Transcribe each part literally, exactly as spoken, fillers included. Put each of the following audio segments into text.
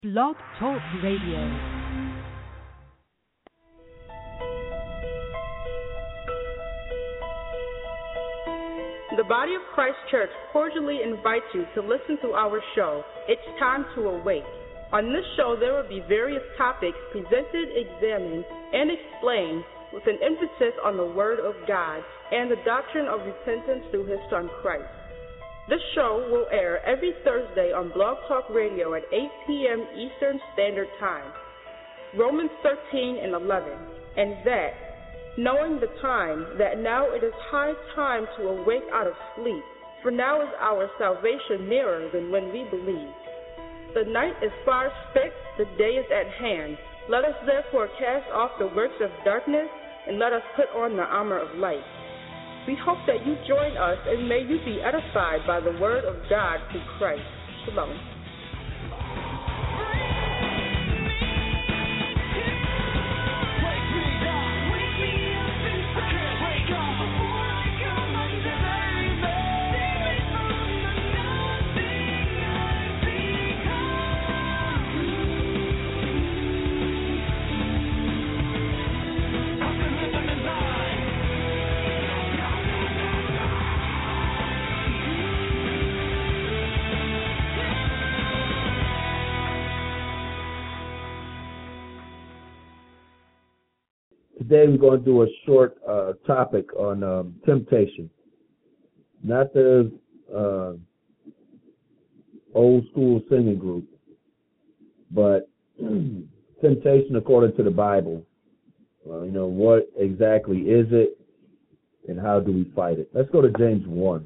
Blog Talk Radio. The Body of Christ Church cordially invites you to listen to our show, It's Time to Awake. On this show, there will be various topics presented, examined, and explained with an emphasis on the Word of God and the doctrine of repentance through His Son Christ. This show will air every Thursday on Blog Talk Radio at eight p.m. Eastern Standard Time. Romans thirteen and eleven, and that, knowing the time, that now it is high time to awake out of sleep, for now is our salvation nearer than when we believed. The night is far spent, the day is at hand. Let us therefore cast off the works of darkness, and let us put on the armor of light. We hope that you join us, and may you be edified by the word of God through Christ. Shalom. Today we're going to do a short uh, topic on um, temptation. Not the uh, old school singing group, but temptation according to the Bible. Uh, you know, what exactly is it and how do we fight it? Let's go to James one.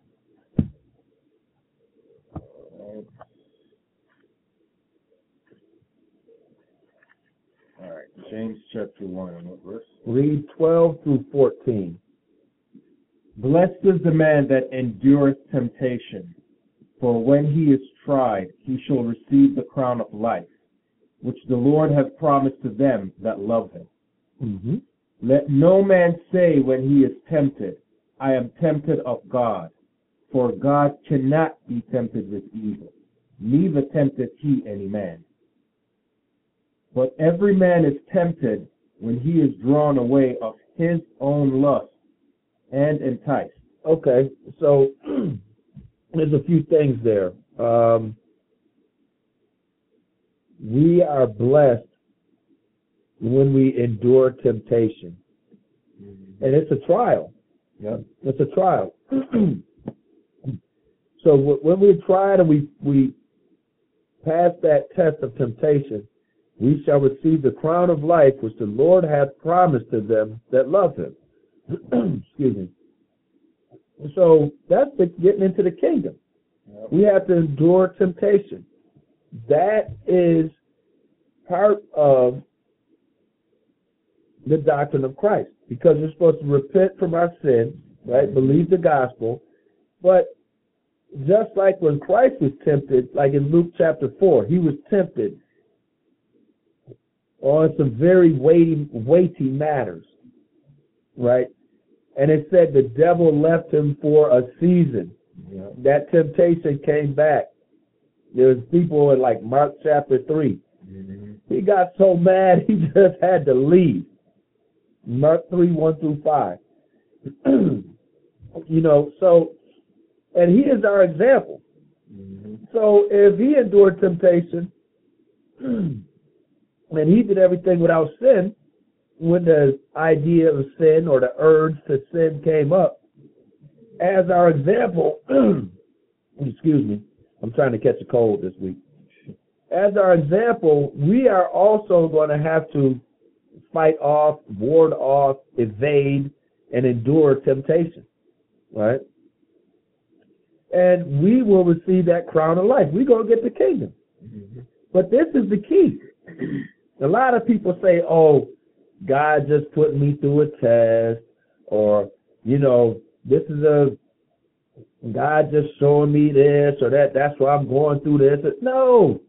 James chapter one, and what verse? Read twelve through fourteen. Blessed is the man that endureth temptation, for when he is tried, he shall receive the crown of life, which the Lord hath promised to them that love him. Mm-hmm. Let no man say when he is tempted, I am tempted of God, for God cannot be tempted with evil, neither tempteth he any man. But every man is tempted when he is drawn away of his own lust and enticed. Okay, so there's a few things there. Um, we are blessed when we endure temptation. Mm-hmm. And it's a trial. Yeah, it's a trial. So when we tried and we, we pass that test of temptation, we shall receive the crown of life which the Lord hath promised to them that love him. Excuse me. So that's the, getting into the kingdom. Yep. We have to endure temptation. That is part of the doctrine of Christ, because we're supposed to repent from our sin, right? Believe the gospel. But just like when Christ was tempted, like in Luke chapter four, he was tempted on some very weighty, weighty matters, right? And it said the devil left him for a season. Yeah. That temptation came back. There was people in like Mark chapter three. Mm-hmm. He got so mad he just had to leave. Mark three, one through five. You know, so, and he is our example. Mm-hmm. So if he endured temptation, and he did everything without sin, when the idea of sin or the urge to sin came up, as our example, excuse me, I'm trying to catch a cold this week. As our example, we are also going to have to fight off, ward off, evade, and endure temptation, right? And we will receive that crown of life. We're going to get the kingdom. Mm-hmm. But this is the key. A lot of people say, oh, God just put me through a test, or, you know, this is a, God just showing me this or that, that's why I'm going through this. No.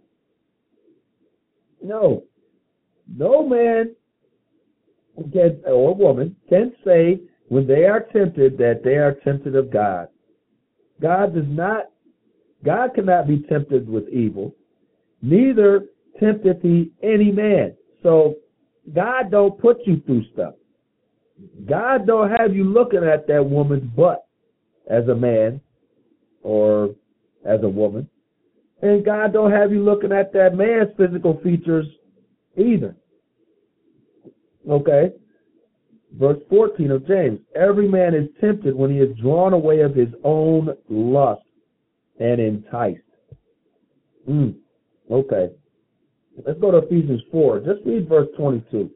No. No man can, or woman can say when they are tempted that they are tempted of God. God does not, God cannot be tempted with evil. neither tempteth he any man. So God don't put you through stuff. God don't have you looking at that woman's butt as a man or as a woman. And God don't have you looking at that man's physical features either. Okay? Verse fourteen of James, every man is tempted when he is drawn away of his own lust and enticed. Mm. Okay. Let's go to Ephesians four. Just read verse twenty-two.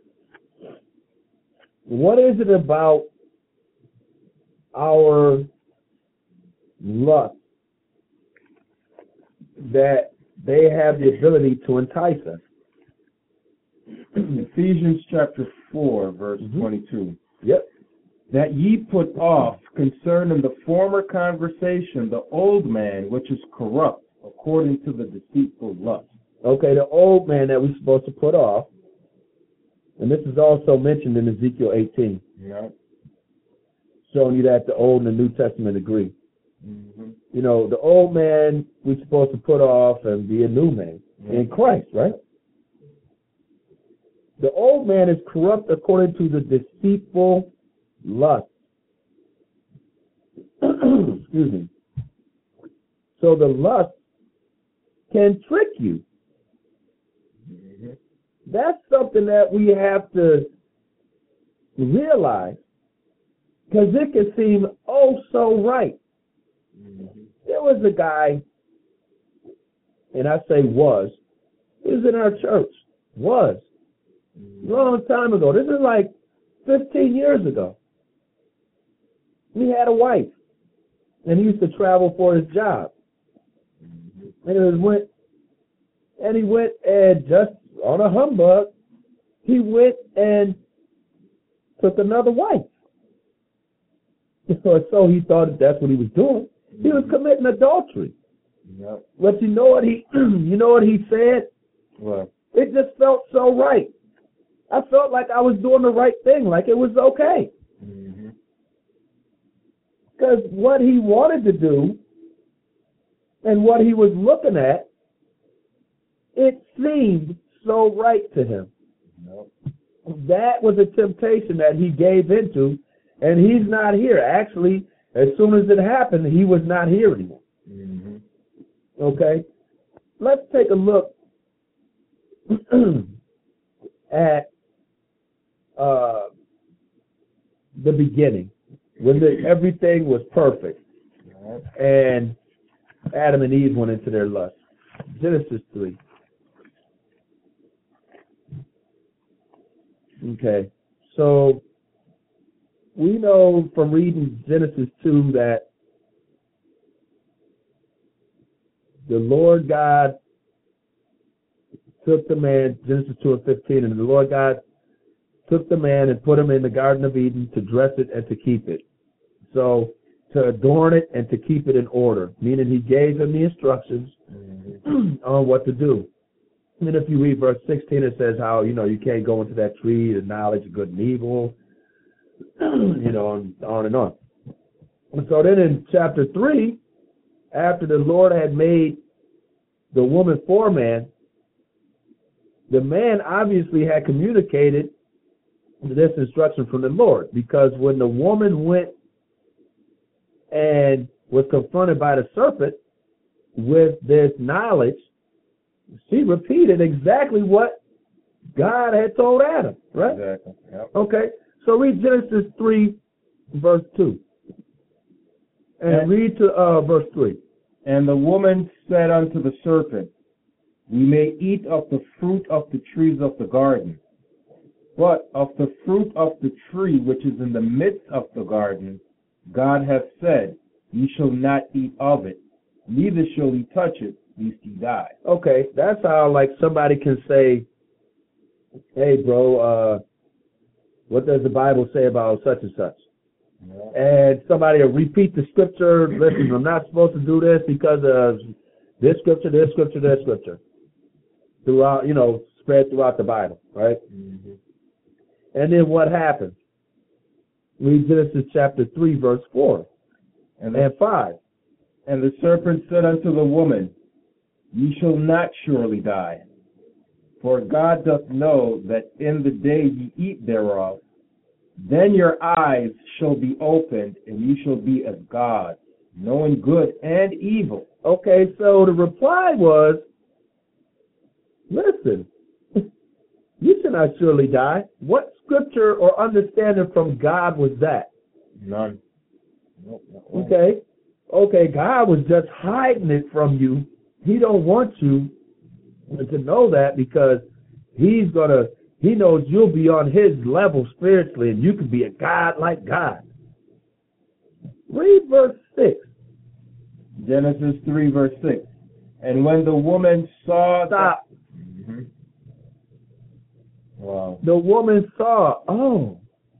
What is it about our lust that they have the ability to entice us? Ephesians chapter four, verse mm-hmm. twenty-two. Yep. That ye put off concerning the former conversation the old man which is corrupt according to the deceitful lust. Okay, the old man that we're supposed to put off. And this is also mentioned in Ezekiel eighteen. Yeah. Showing you that the Old and the New Testament agree. Mm-hmm. You know, the old man we're supposed to put off and be a new man mm-hmm. in Christ, right? The old man is corrupt according to the deceitful lust. Excuse me. So the lust can trick you. Mm-hmm. That's something that we have to realize, because it can seem oh so right. Mm-hmm. There was a guy, and I say was, he was in our church, was, mm-hmm. a long time ago. This is like fifteen years ago. He had a wife, and he used to travel for his job. Mm-hmm. And it was went, and he went and just on a humbug, he went and took another wife. So, so he thought that that's what he was doing. Mm-hmm. He was committing adultery. Yep. But you know what he, you know what he said? What? It just felt so right. I felt like I was doing the right thing, like it was okay. Mm-hmm. Because what he wanted to do and what he was looking at, it seemed so right to him. Nope. That was a temptation that he gave into, and he's not here. Actually, as soon as it happened, he was not here anymore. Mm-hmm. Okay? Let's take a look at uh, the beginning, when the, everything was perfect, right. And Adam and Eve went into their lust. Genesis three. Okay, so we know from reading Genesis two that the Lord God took the man, Genesis two and fifteen, and the Lord God took the man and put him in the Garden of Eden to dress it and to keep it. So, to adorn it and to keep it in order, meaning he gave him the instructions mm-hmm. on what to do. And then if you read verse sixteen, it says how, you know, you can't go into that tree, the knowledge of good and evil, you know, and on and on. And so then in chapter three, after the Lord had made the woman for man, the man obviously had communicated this instruction from the Lord, because when the woman went and was confronted by the serpent with this knowledge, she repeated exactly what God had told Adam, right? Exactly. Yep. Okay, so read Genesis three, verse two. And, and read to uh, verse three. And the woman said unto the serpent, we may eat of the fruit of the trees of the garden, but of the fruit of the tree which is in the midst of the garden, God hath said, ye shall not eat of it, neither shall ye touch it, lest ye die. Okay, that's how, like, somebody can say, hey, bro, uh, what does the Bible say about such and such? Yeah. And somebody will repeat the scripture, listen, I'm not supposed to do this because of this scripture, this scripture, this scripture. Throughout, you know, spread throughout the Bible, right? Mm-hmm. And then what happens? Read Genesis chapter three, verse four and, and five. And the serpent said unto the woman, ye shall not surely die. For God doth know that in the day ye eat thereof, then your eyes shall be opened, and ye shall be as gods, knowing good and evil. Okay, so the reply was, listen, you shall not surely die. What scripture or understanding from God was that? None. Nope, not one. Okay. Okay, God was just hiding it from you. He don't want you to know that because he's going to, he knows you'll be on his level spiritually and you can be a God like God. Read verse six. Genesis three, verse six. And when the woman saw... Stop. That, mm-hmm. Wow. The woman saw, oh.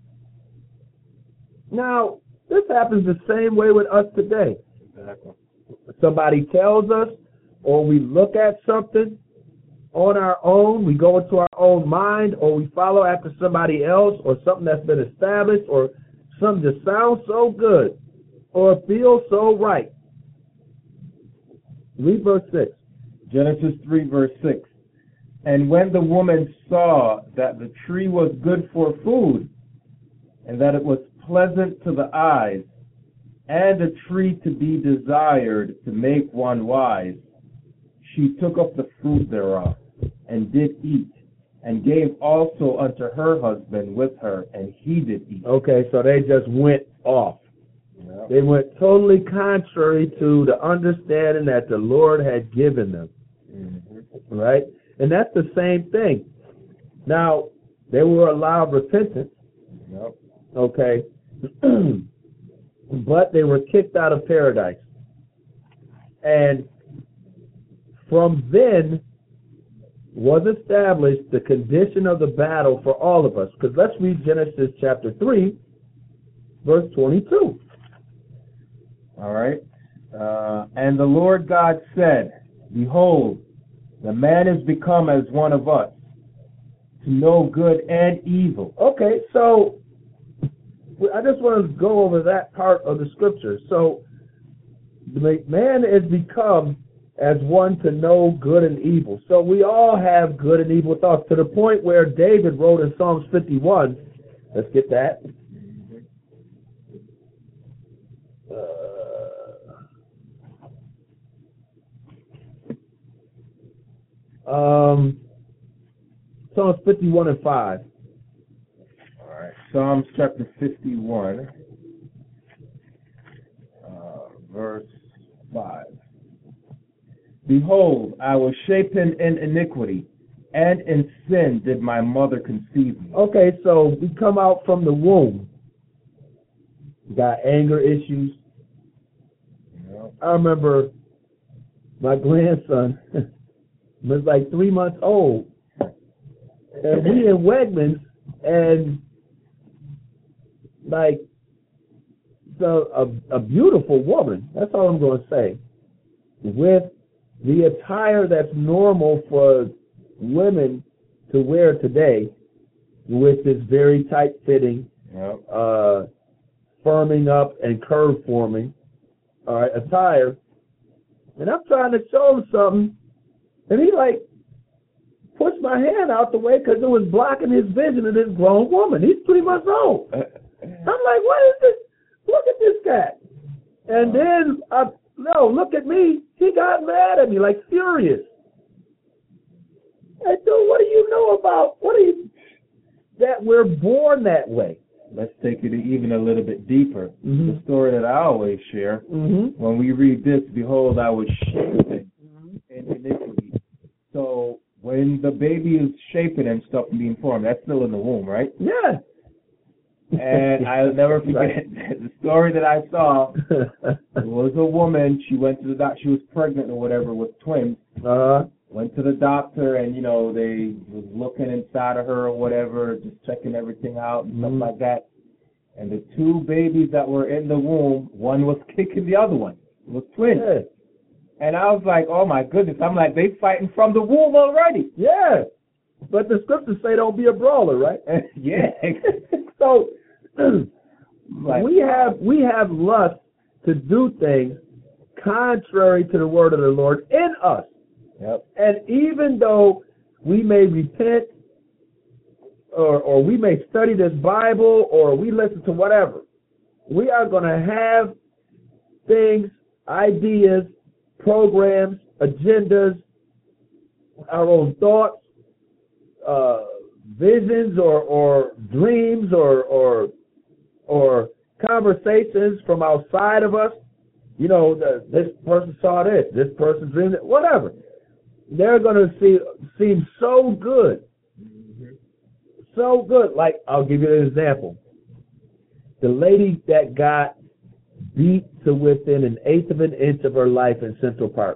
Now, this happens the same way with us today. Exactly. Somebody tells us, or we look at something on our own, we go into our own mind, or we follow after somebody else, or something that's been established, or something that sounds so good, or feels so right. Read verse six. Genesis three, verse six. And when the woman saw that the tree was good for food, and that it was pleasant to the eyes, and a tree to be desired to make one wise, she took of the fruit thereof, and did eat, and gave also unto her husband with her, and he did eat. Okay, so they just went off. Yep. They went totally contrary to the understanding that the Lord had given them. Mm-hmm. Right? And that's the same thing. Now, they were allowed repentance. Yep. Okay. But they were kicked out of paradise. And from then was established the condition of the battle for all of us. Because let's read Genesis chapter three, verse twenty-two. All right. Uh, and the Lord God said, Behold, the man is become as one of us, to know good and evil. Okay, so I just want to go over that part of the scripture. So the man is become as one to know good and evil. So we all have good and evil thoughts, to the point where David wrote in Psalms fifty-one. Let's get that. Uh, um, Psalms fifty-one and five. All right. Psalms chapter fifty-one, uh, verse five. Behold, I was shapen in iniquity, and in sin did my mother conceive me. Okay, so we come out from the womb. We got anger issues. Yep. I remember my grandson was like three months old, and we in Wegmans, and like so a, a beautiful woman, that's all I'm going to say, with the attire that's normal for women to wear today, with this very tight-fitting, Yep. uh, firming up and curve forming, all right, attire, and I'm trying to show him something, and he like pushed my hand out the way because it was blocking his vision of this grown woman. He's three months old. I'm like, what is this? Look at this cat. And then I, no, look at me. He got mad at me, like furious. Hey, dude, what do you know about, what are you, that we're born that way? Let's take it even a little bit deeper. Mm-hmm. The story that I always share, Mm-hmm. when we read this, behold, I was shapen in iniquity. So when the baby is shaping and stuff and being formed, that's still in the womb, right? Yeah. And I'll never forget Right. the story that I saw. It was a woman. She went to the doctor. She was pregnant or whatever with twins. uh, Went to the doctor, and, you know, they was looking inside of her or whatever, just checking everything out and Mhm. stuff like that. And the two babies that were in the womb, one was kicking the other one. It was twins. yeah. And I was like, oh, my goodness. I'm like, they fighting from the womb already. Yeah. But the scriptures say don't be a brawler, right? Yeah. So Like, we have we have lust to do things contrary to the word of the Lord in us. Yep. And even though we may repent, or, or we may study this Bible, or we listen to whatever, we are going to have things, ideas, programs, agendas, our own thoughts, uh, visions, or, or dreams, or, or or conversations from outside of us. You know, the, this person saw this, this person dreamed it, whatever. They're going to see seem so good, mm-hmm. so good. Like, I'll give you an example. The lady that got beat to within an eighth of an inch of her life in Central Park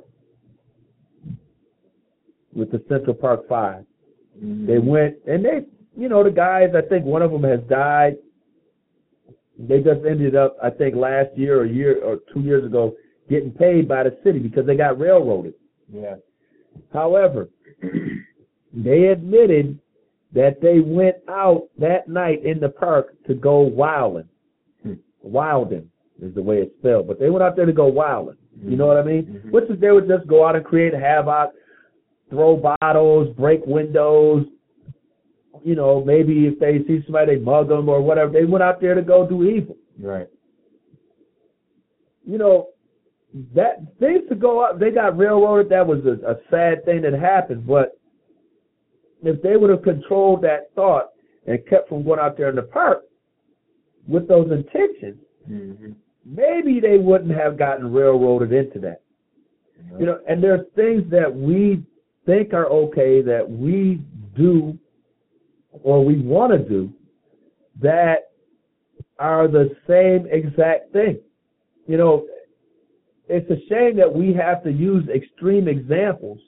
with the Central Park Five. Mm-hmm. They went, and they, you know, the guys, I think one of them has died. They just ended up, I think, last year or a year or two years ago, getting paid by the city because they got railroaded. Yeah. However, they admitted that they went out that night in the park to go wilding. Hmm. Wilding is the way it's spelled, but they went out there to go wilding. Mm-hmm. You know what I mean? Mm-hmm. Which is they would just go out and create havoc, throw bottles, break windows. You know, maybe if they see somebody, they mug them or whatever. They went out there to go do evil. Right. You know, that things to go up. They got railroaded. That was a, a sad thing that happened. But if they would have controlled that thought and kept from going out there in the park with those intentions, mm-hmm. maybe they wouldn't have gotten railroaded into that. Mm-hmm. You know, and there's things that we think are okay that we do or we want to do that are the same exact thing. You know, it's a shame that we have to use extreme examples,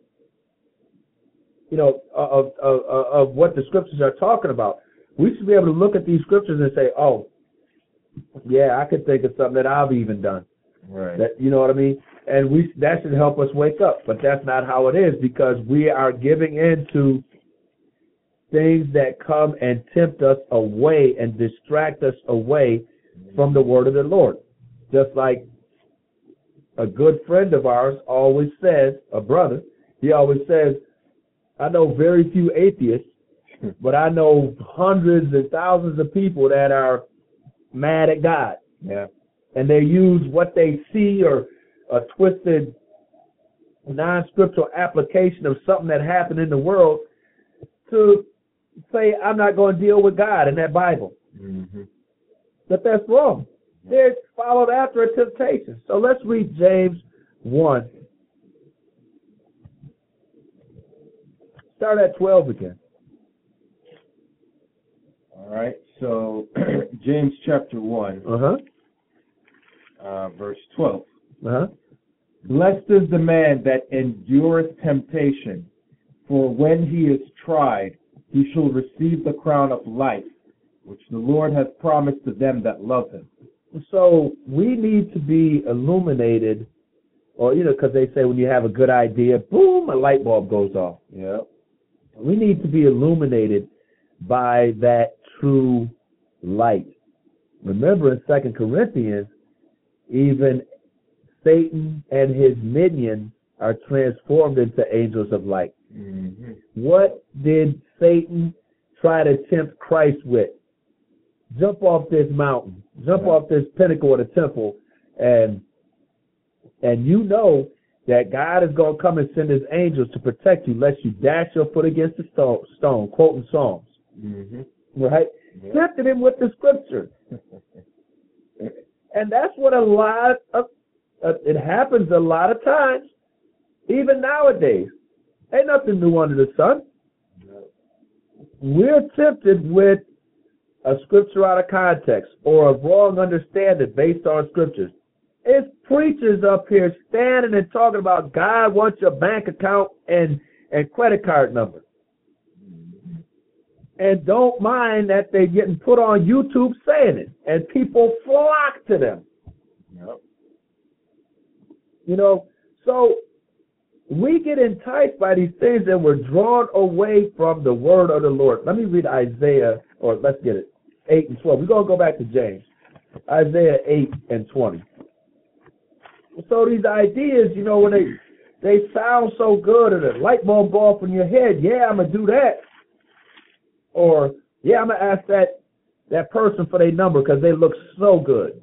you know, of, of, of what the scriptures are talking about. We should be able to look at these scriptures and say, oh, yeah, I could think of something that I've even done. Right. That, you know what I mean? And we that should help us wake up. But that's not how it is, because we are giving in to things that come and tempt us away and distract us away from the word of the Lord. Just like a good friend of ours always says, a brother, he always says, I know very few atheists, but I know hundreds and thousands of people that are mad at God. Yeah. And they use what they see or a twisted non-scriptural application of something that happened in the world to say, I'm not going to deal with God in that Bible. Mm-hmm. But that's wrong. They're followed after a temptation. So let's read James one. Start at twelve again. All right. So James chapter one, uh-huh. uh, verse twelve. Uh-huh. Blessed is the man that endureth temptation, for when he is tried, he shall receive the crown of life, which the Lord has promised to them that love him. So we need to be illuminated, or, you know, because they say when you have a good idea, boom, a light bulb goes off. Yeah. We need to be illuminated by that true light. Remember in Second Corinthians, even Satan and his minions are transformed into angels of light. Mm-hmm. What did Satan try to tempt Christ with? Jump off this mountain, jump yeah. off this pinnacle of the temple, and and you know that God is going to come and send his angels to protect you, lest you dash your foot against the stone, stone quoting Psalms. Mm-hmm. Right? Yeah. Tempted him with the scripture. And that's what a lot of, uh, it happens a lot of times, even nowadays. Ain't nothing new under the sun. No. We're tempted with a scripture out of context or a wrong understanding based on scriptures. It's preachers up here standing and talking about God wants your bank account and, and credit card number. And don't mind that they're getting put on YouTube saying it, and people flock to them. Yep. You know, so we get enticed by these things and we're drawn away from the word of the Lord. Let me read Isaiah, or let's get it, eight and twelve. We're going to go back to James. Isaiah eight and twenty. So these ideas, you know, when they they sound so good, or the light bulb go off in your head. Yeah, I'm going to do that. Or, yeah, I'm going to ask that, that person for their number because they look so good.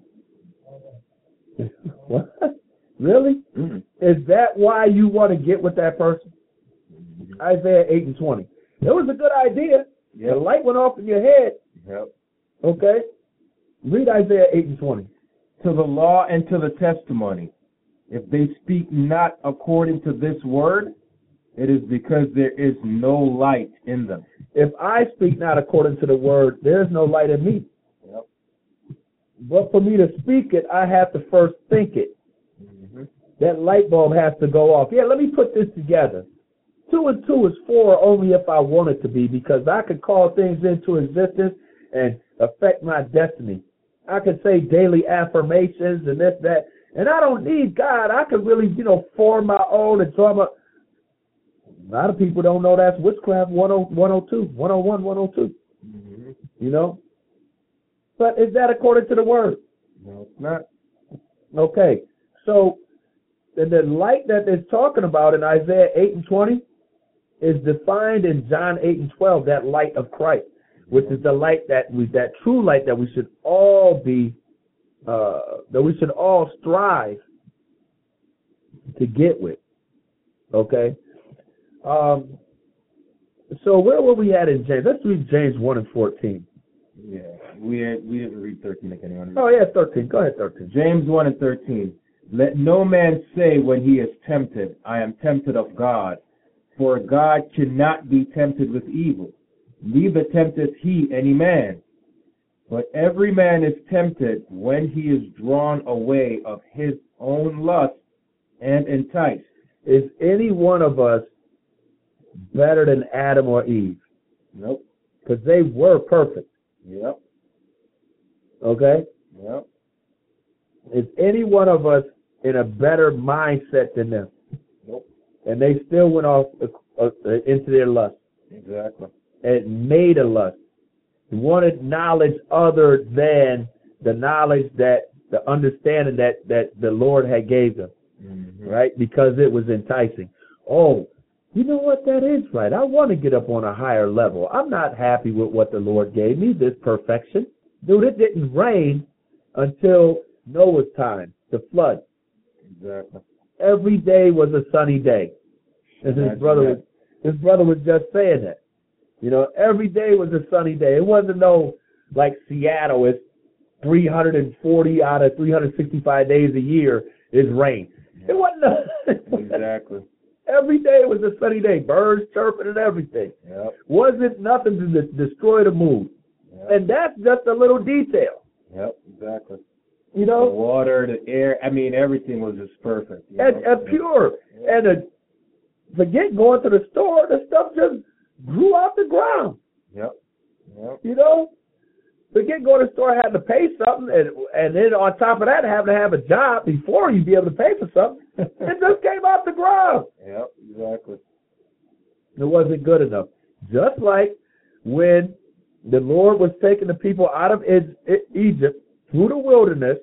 What? Really? Mm-hmm. Is that why you want to get with that person? Mm-hmm. Isaiah eight and twenty. It was a good idea. Yep. The light went off in your head. Yep. Okay? Read Isaiah eight and twenty. To the law and to the testimony, if they speak not according to this word, it is because there is no light in them. If I speak not according to the word, there is no light in me. Yep. But for me to speak it, I have to first think it. Mm-hmm. That light bulb has to go off. Yeah, let me put this together. Two and two is four only if I want it to be, because I could call things into existence and affect my destiny. I could say daily affirmations and this, that, and I don't need God. I could really, you know, form my own and talk about. A lot of people don't know that's witchcraft one oh two, one oh one, one oh two. Mm-hmm. You know? But is that according to the word? No, it's not. Okay. So, and the light that it's talking about in Isaiah eight and twenty is defined in John eight and twelve, that light of Christ, which is the light that we, that true light that we should all be, uh, that we should all strive to get with. Okay? Um, so where were we at in James? Let's read James one and fourteen. Yeah, we had, we didn't read thirteen. Like anyone. Oh yeah, thirteen. Go ahead, thirteen. James one and thirteen. Let no man say when he is tempted, I am tempted of God, for God cannot be tempted with evil, neither tempteth he any man. But every man is tempted when he is drawn away of his own lust and enticed. Is any one of us better than Adam or Eve? Nope. Because they were perfect. Yep. Okay? Yep. Is any one of us in a better mindset than them? Nope. And they still went off uh, uh, into their lust. Exactly. And made a lust. Wanted knowledge other than the knowledge that, the understanding that, that the Lord had gave them. Mm-hmm. Right? Because it was enticing. Oh, you know what? That is right. I want to get up on a higher level. I'm not happy with what the Lord gave me, this perfection. Dude, it didn't rain until Noah's time, the flood. Exactly. Every day was a sunny day. And his brother was, his brother was just saying that. You know, every day was a sunny day. It wasn't no, like Seattle, it's three hundred forty out of three hundred sixty-five days a year is rain. It wasn't a, exactly. Every day was a sunny day, birds chirping and everything. Yep. Wasn't nothing to de- destroy the mood. Yep. And that's just a little detail. Yep, exactly. You know? The water, the air, I mean, everything was just perfect. And, and pure. Yep. And uh, forget going to the store, the stuff just grew out the ground. Yep. Yep. You know? Forget going to the store, having to pay something, and and then on top of that, having to have a job before you be able to pay for something. It just came out the ground. Yep, exactly. It wasn't good enough. Just like when the Lord was taking the people out of Egypt through the wilderness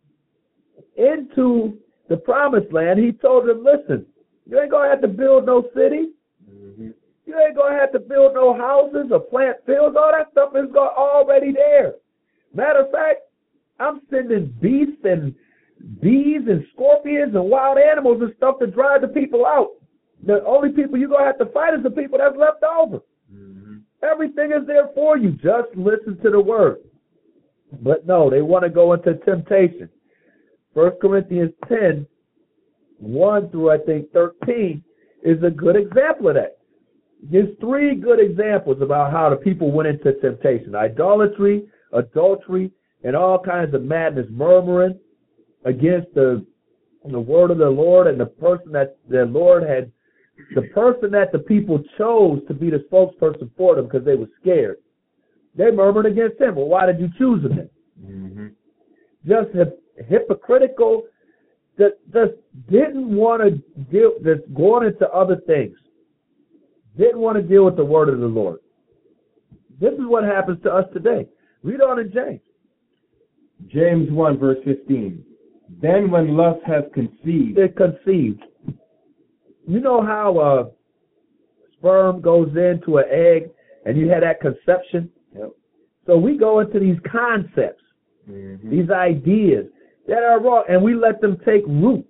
into the promised land, he told them, listen, you ain't going to have to build no city. Mm-hmm. You ain't going to have to build no houses or plant fields. All that stuff is already there. Matter of fact, I'm sending beasts and bees and scorpions and wild animals and stuff to drive the people out. The only people you're going to have to fight is the people that's left over. Mm-hmm. Everything is there for you. Just listen to the word. But no, they want to go into temptation. First Corinthians ten, one through I think thirteen is a good example of that. Gives three good examples about how the people went into temptation. Idolatry, adultery, and all kinds of madness, murmuring against the the word of the Lord and the person that the Lord had, the person that the people chose to be the spokesperson for them because they were scared. They murmured against him. Well, why did you choose him then? Mm-hmm. Just hip, hypocritical, that just didn't want to deal, just going into other things. Didn't want to deal with the word of the Lord. This is what happens to us today. Read on in James. James one, verse fifteen. Then when lust has conceived. It conceived. You know how uh, sperm goes into an egg and you had that conception? Yep. So we go into these concepts, mm-hmm. these ideas that are wrong, and we let them take root.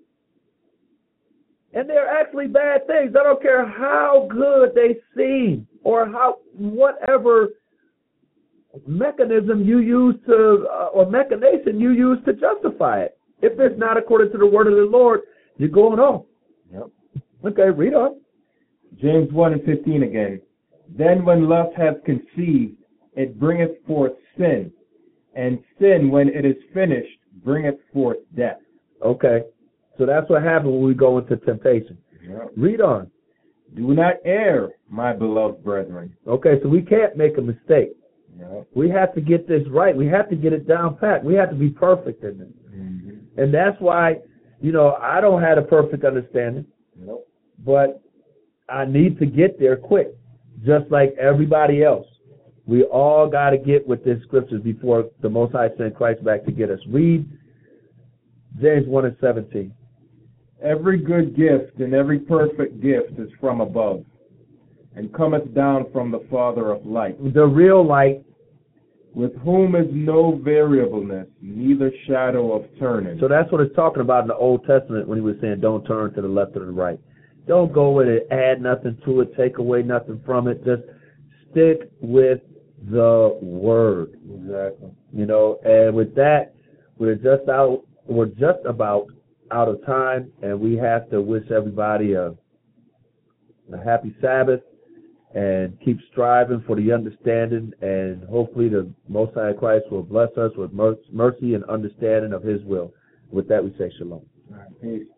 And they're actually bad things. I don't care how good they seem or how whatever mechanism you use to, uh, or machination you use to justify it. If it's not according to the word of the Lord, you're going on. Yep. Okay, read on. James one and fifteen again. Then when lust hath conceived, it bringeth forth sin. And sin, when it is finished, bringeth forth death. Okay. So that's what happens when we go into temptation. Yep. Read on. Do not err, my beloved brethren. Okay, so we can't make a mistake. Yep. We have to get this right. We have to get it down pat. We have to be perfect in it. Mm-hmm. And that's why, you know, I don't have a perfect understanding. Nope. But I need to get there quick, just like everybody else. We all got to get with this scriptures before the Most High sent Christ back to get us. Read James one and seventeen. Every good gift and every perfect gift is from above, and cometh down from the Father of light, the real light, with whom is no variableness, neither shadow of turning. So that's what it's talking about in the Old Testament when he was saying don't turn to the left or the right. Don't go with it, add nothing to it, take away nothing from it. Just stick with the word. Exactly. You know, and with that, we're just out. We're just about out of time, and we have to wish everybody a, a happy Sabbath and keep striving for the understanding, and hopefully the Most High Christ will bless us with mercy and understanding of His will. With that, we say shalom. All right, peace.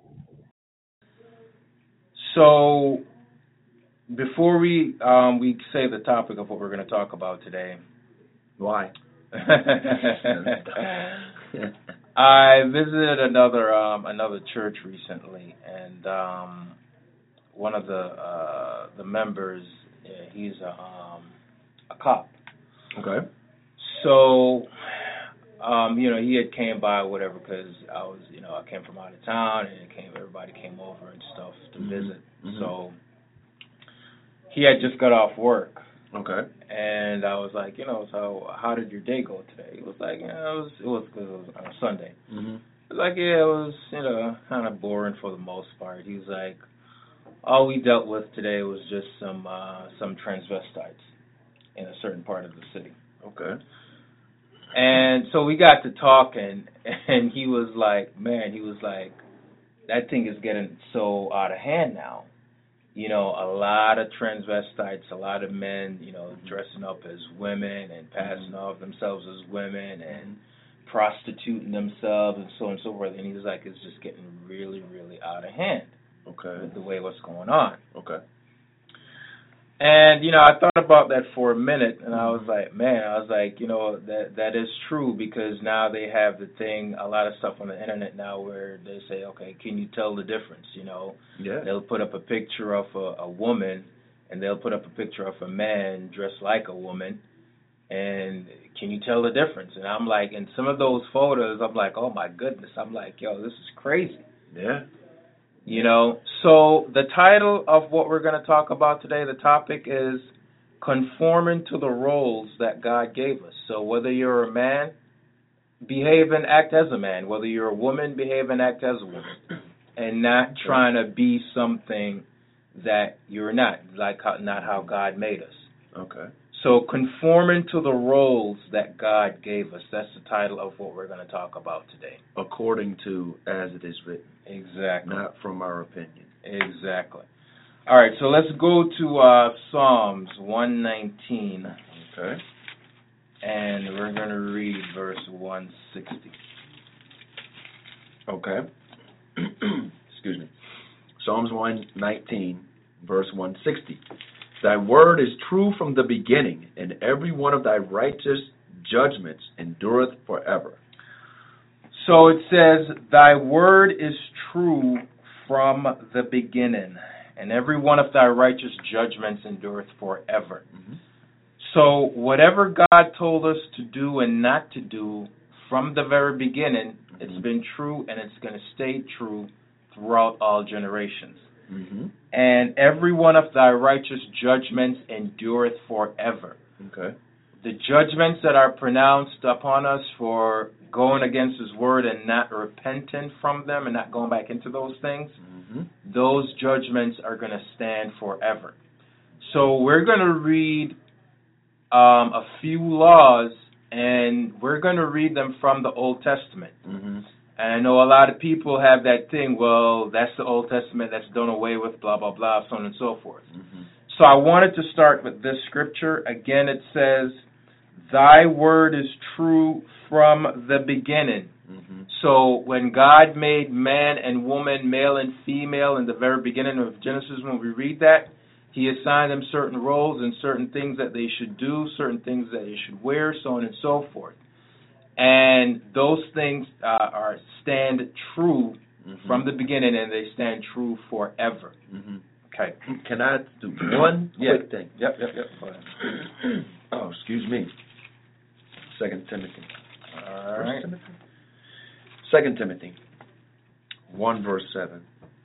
So, before we um, we say the topic of what we're going to talk about today, why? I visited another um, another church recently, and um, one of the uh, the members, yeah, he's a um, a cop. Okay. So, um, you know, he had came by or whatever because I was, you know, I came from out of town, and it came everybody came over and stuff to mm-hmm. visit. Mm-hmm. So he had just got off work. Okay. And I was like, you know, so how did your day go today? He was like, yeah, it was it was good. It was on a Sunday. Mm-hmm. I was like, yeah, it was, you know, kind of boring for the most part. He was like, all we dealt with today was just some uh, some transvestites in a certain part of the city. Okay. And so we got to talking, and he was like, man, he was like, that thing is getting so out of hand now. You know, a lot of transvestites, a lot of men, you know, dressing up as women and passing off themselves as women and prostituting themselves and so on and so forth. And he was like, it's just getting really, really out of hand. Okay. With the way what's going on. Okay. And, you know, I thought about that for a minute, and I was like, man, I was like, you know, that that is true, because now they have the thing, a lot of stuff on the internet now where they say, okay, can you tell the difference, you know? Yeah. They'll put up a picture of a, a woman, and they'll put up a picture of a man dressed like a woman, and can you tell the difference? And I'm like, in some of those photos, I'm like, oh, my goodness. I'm like, yo, this is crazy. Yeah. You know, so the title of what we're going to talk about today, the topic is conforming to the roles that God gave us. So whether you're a man, behave and act as a man. Whether you're a woman, behave and act as a woman. And not trying to be something that you're not, like how, not how God made us. Okay. So conforming to the roles that God gave us. That's the title of what we're going to talk about today. According to as it is written. Exactly. Not from our opinion. Exactly. All right, so let's go to uh, Psalms one nineteen. Okay. And we're going to read verse one sixty. Okay. Excuse me. Psalms one nineteen, verse one sixty. Thy word is true from the beginning, and every one of thy righteous judgments endureth forever. So it says, thy word is true from the beginning, and every one of thy righteous judgments endureth forever. Mm-hmm. So whatever God told us to do and not to do from the very beginning, mm-hmm. it's been true, and it's going to stay true throughout all generations. Mm-hmm. And every one of thy righteous judgments endureth forever. Okay. The judgments that are pronounced upon us for going against his word and not repenting from them and not going back into those things, Mm-hmm. those judgments are going to stand forever. So we're going to read um, a few laws, and we're going to read them from the Old Testament. Mm-hmm. And I know a lot of people have that thing, well, that's the Old Testament, that's done away with, blah, blah, blah, so on and so forth. Mm-hmm. So I wanted to start with this scripture. Again, it says, thy word is true from the beginning. Mm-hmm. So when God made man and woman, male and female, in the very beginning of Genesis, when we read that, he assigned them certain roles and certain things that they should do, certain things that they should wear, so on and so forth. And those things uh, are stand true Mm-hmm. from the beginning, and they stand true forever. Mm-hmm. Okay. Can I do one Yeah. quick thing? Yep, yep, yep. Go ahead. Oh, excuse me. Second Timothy. All First right. Timothy? Second Timothy, one verse seven.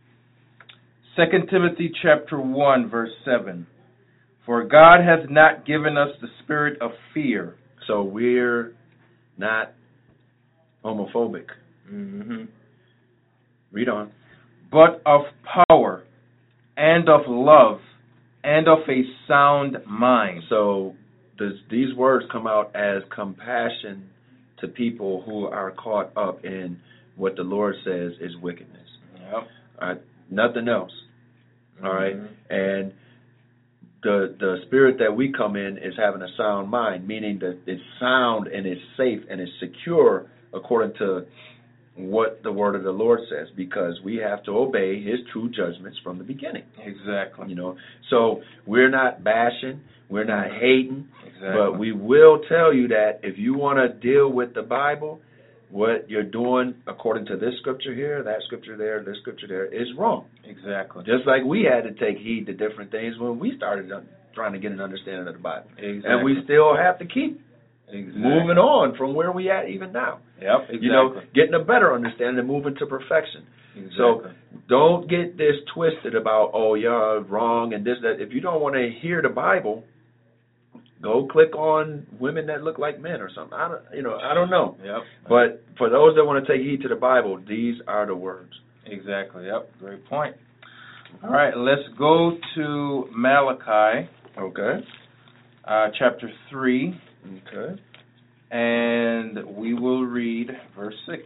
Second Timothy chapter one, verse seven. For God hath not given us the spirit of fear. So we're not homophobic. Mm-hmm. Read on. But of power, and of love, and of a sound mind. So does these words come out as compassion to people who are caught up in what the Lord says is wickedness. Yep. All right, nothing else. All right, Mhm. and the the spirit that we come in is having a sound mind, meaning that it's sound and it's safe and it's secure according to what the word of the Lord says, because we have to obey his true judgments from the beginning. Exactly. You know, so we're not bashing, we're not hating, Exactly. but we will tell you that if you want to deal with the Bible, what you're doing according to this scripture here, that scripture there, this scripture there is wrong. Exactly. Just like we had to take heed to different things when we started trying to get an understanding of the Bible. Exactly. And we still have to keep exactly. moving on from where we at even now. Yep, exactly. You know, getting a better understanding and moving to perfection. Exactly. So don't get this twisted about, oh, you're wrong and this, that. If you don't want to hear the Bible, go click on women that look like men or something. I don't, you know, I don't know. Yep. But for those that want to take heed to the Bible, these are the words. Exactly. Yep. Great point. All right, let's go to Malachi. Okay. Uh, chapter three. Okay. And we will read verse six.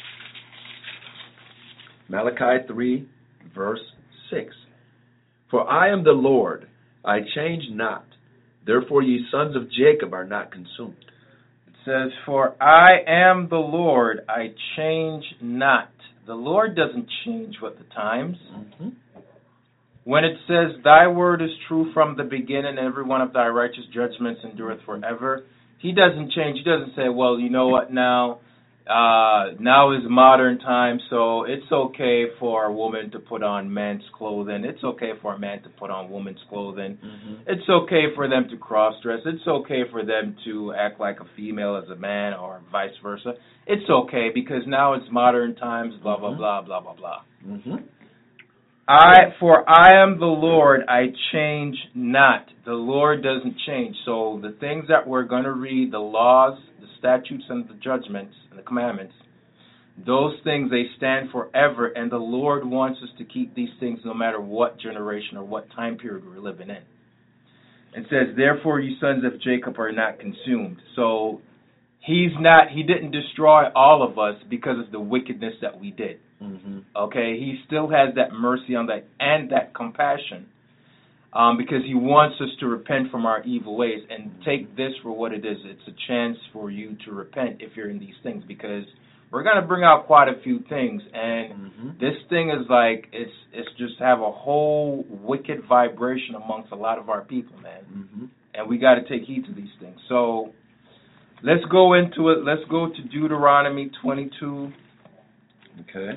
Malachi three, verse six. For I am the Lord, I change not. Therefore ye sons of Jacob are not consumed. It says, for I am the Lord, I change not. The Lord doesn't change with the times. Mm-hmm. When it says, thy word is true from the beginning, every one of thy righteous judgments endureth forever, he doesn't change. He doesn't say, well, you know what, now uh, now is modern time, so it's okay for a woman to put on men's clothing. It's okay for a man to put on woman's clothing. Mm-hmm. It's okay for them to cross-dress. It's okay for them to act like a female as a man or vice versa. It's okay because now it's modern times, blah, blah, Mm-hmm. blah, blah, blah, blah. Mm-hmm. I, for I am the Lord, I change not. The Lord doesn't change. So the things that we're going to read, the laws, the statutes, and the judgments, and the commandments, those things, they stand forever, and the Lord wants us to keep these things no matter what generation or what time period we're living in. It says, therefore you sons of Jacob are not consumed. So he's not, he didn't destroy all of us because of the wickedness that we did. Mm-hmm. Okay, he still has that mercy on that and that compassion um, because he wants us to repent from our evil ways and take this for what it is. It's a chance for you to repent if you're in these things, because we're going to bring out quite a few things, and Mm-hmm. this thing is like, it's it's just have a whole wicked vibration amongst a lot of our people, man, Mm-hmm. and we got to take heed to these things. So let's go into it. Let's go to Deuteronomy twenty-two. Okay.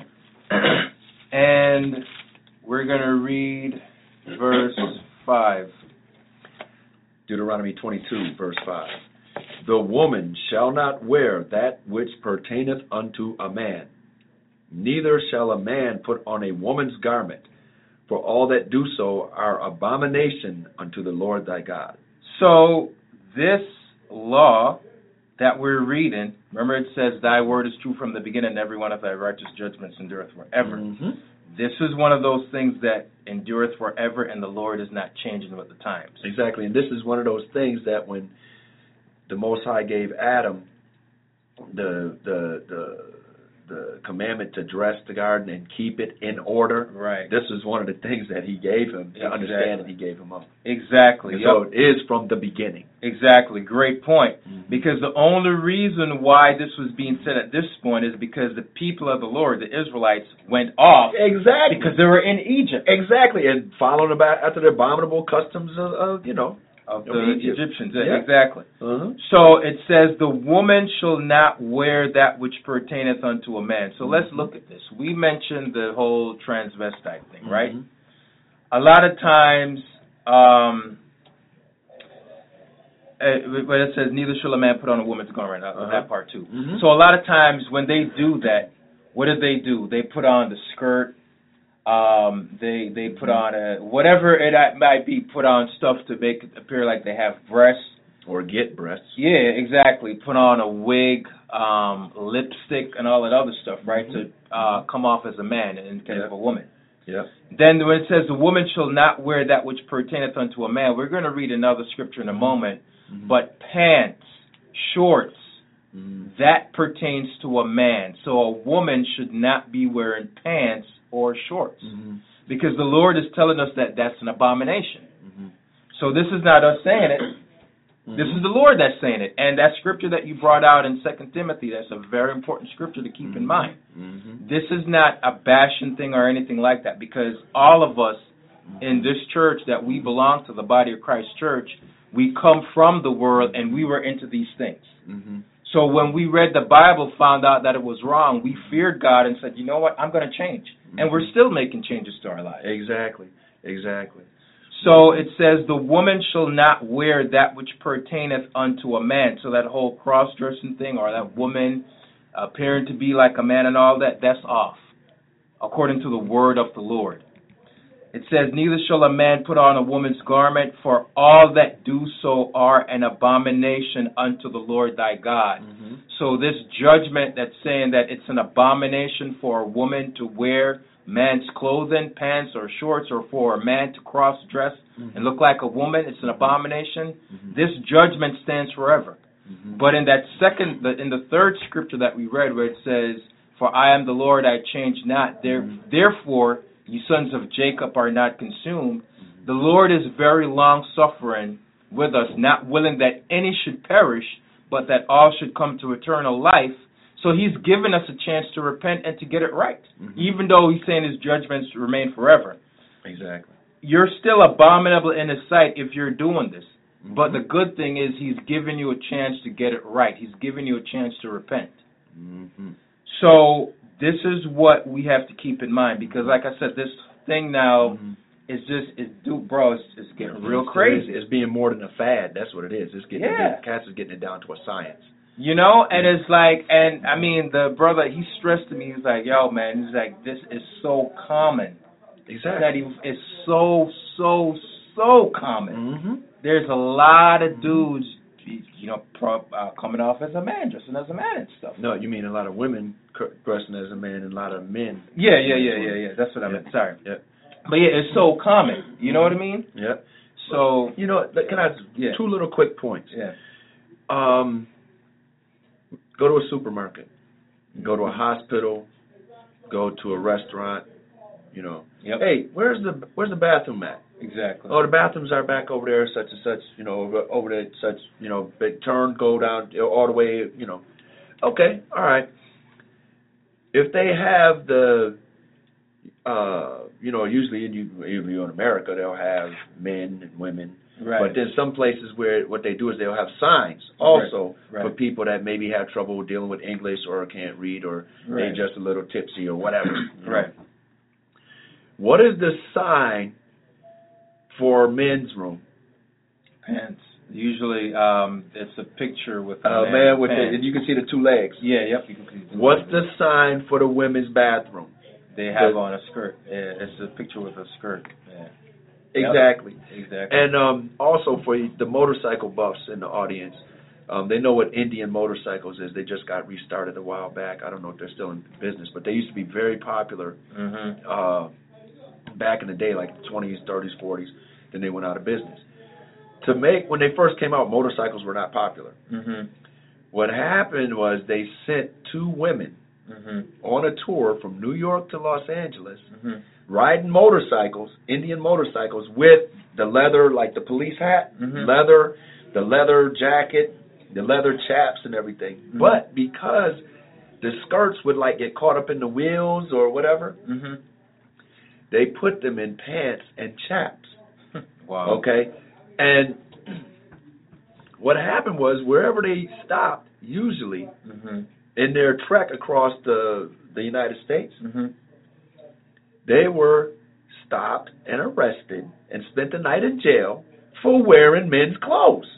And we're going to read verse five. Deuteronomy twenty-two, verse five. The woman shall not wear that which pertaineth unto a man, neither shall a man put on a woman's garment, for all that do so are abomination unto the Lord thy God. So this law that we're reading, remember it says, thy word is true from the beginning, and every one of thy righteous judgments endureth forever. Mm-hmm. This is one of those things that endureth forever, and the Lord is not changing with the times. Exactly, and this is one of those things that when the Most High gave Adam the the the the commandment to dress the garden and keep it in order, right? This is one of the things that he gave him to exactly. understand that he gave him up. Exactly. And yep. So it is from the beginning. Exactly. Great point. Mm-hmm. Because the only reason why this was being said at this point is because the people of the Lord, the Israelites, went off. Exactly. Because they were in Egypt. Exactly. And following about after the abominable customs of, of you know, Of the of Egypt. Egyptians. Yeah. Exactly. Uh-huh. So it says, the woman shall not wear that which pertaineth unto a man. So mm-hmm. let's look at this. We mentioned the whole transvestite thing, right? Mm-hmm. A lot of times, um, but it says, neither shall a man put on a woman's garment, uh, uh-huh. that part too. Mm-hmm. So a lot of times when they do that, what do they do? They put on the skirt, um, they they put on a, whatever it might be, put on stuff to make it appear like they have breasts. Or get breasts. Yeah, exactly. Put on a wig, um, lipstick, and all that other stuff, right, mm-hmm. to uh, come off as a man instead yeah. of a woman. Yeah. Then when it says the woman shall not wear that which pertaineth unto a man, we're going to read another scripture in a moment, mm-hmm. but pants, shorts, mm-hmm. that pertains to a man. So a woman should not be wearing pants or shorts, mm-hmm. because the Lord is telling us that that's an abomination. Mm-hmm. So this is not us saying it. Mm-hmm. This is the Lord that's saying it. And that scripture that you brought out in Second Timothy, that's a very important scripture to keep mm-hmm. in mind. Mm-hmm. This is not a bashing thing or anything like that, because all of us mm-hmm. in this church that we belong to, the Body of Christ Church, we come from the world and we were into these things. Mm-hmm. So when we read the Bible, found out that it was wrong, we feared God and said, you know what, I'm going to change. Mm-hmm. And we're still making changes to our lives. Exactly, exactly. So it says, the woman shall not wear that which pertaineth unto a man. So that whole cross-dressing thing, or that woman appearing to be like a man and all that, that's off, according to the word of the Lord. It says, neither shall a man put on a woman's garment, for all that do so are an abomination unto the Lord thy God. Mm-hmm. So this judgment that's saying that it's an abomination for a woman to wear man's clothing, pants or shorts, or for a man to cross-dress mm-hmm. and look like a woman, it's an abomination. Mm-hmm. This judgment stands forever. Mm-hmm. But in that second, the, in the third scripture that we read, where it says, for I am the Lord, I change not, there, mm-hmm. therefore you sons of Jacob are not consumed. Mm-hmm. The Lord is very long-suffering with us, not willing that any should perish, but that all should come to eternal life. So he's given us a chance to repent and to get it right, mm-hmm. even though he's saying his judgments remain forever. Exactly. You're still abominable in his sight if you're doing this. Mm-hmm. But the good thing is he's given you a chance to get it right. He's given you a chance to repent. Mm-hmm. So this is what we have to keep in mind, because like I said, this thing now mm-hmm. is just, it's, dude, bro, it's, it's getting mm-hmm. real crazy. It's, it's being more than a fad. That's what it is. It's getting, yeah. Cass is getting it down to a science. You know, and it's like, and I mean, the brother, he stressed to me, he's like, yo, man, he's like, this is so common. Exactly. That he, it's so, so, so common. Mm-hmm. There's a lot of dudes, you know, pro, uh, coming off as a man, dressing as a man and stuff. No, you mean a lot of women dressing as a man and a lot of men. Yeah, yeah, yeah, yeah, yeah. That's what I yeah. meant. Sorry. Yeah. But yeah, it's so common. You know what I mean? Yeah. So, you know, can I, yeah. two little quick points. Yeah. Um... Go to a supermarket, go to a hospital, go to a restaurant, you know. Yep. Hey, where's the where's the bathroom at? Exactly. Oh, the bathrooms are back over there, such and such, you know, over, over there, such, you know, big turn, go down all the way, you know. Okay, all right. If they have the, uh, you know, usually in usually in America they'll have men and women. Right. But there's some places where what they do is they'll have signs also right. Right. for people that maybe have trouble dealing with English or can't read or right. they're just a little tipsy or whatever. Right. What is the sign for men's room? Pants. Usually um, it's a picture with a uh, man, man with pants. the, and you can see the two legs. Yeah, yep. You can see the What's the sign for the women's bathroom? They have But- on a skirt. Yeah, it's a picture with a skirt. Yeah. Exactly. Yep. Exactly. And um, also for the motorcycle buffs in the audience, um, they know what Indian motorcycles is. They just got restarted a while back. I don't know if they're still in business, but they used to be very popular Mhm. uh, back in the day, like the twenties, thirties, forties. Then they went out of business. To make when they first came out, motorcycles were not popular. Mhm. What happened was they sent two women Mhm. on a tour from New York to Los Angeles, Mhm. riding motorcycles, Indian motorcycles, with the leather, like the police hat, Mhm. leather, the leather jacket, the leather chaps and everything. Mhm. But because the skirts would like get caught up in the wheels or whatever, Mhm. they put them in pants and chaps. Wow. Okay? And what happened was wherever they stopped, usually Mhm. in their trek across the the United States, Mhm. they were stopped and arrested and spent the night in jail for wearing men's clothes.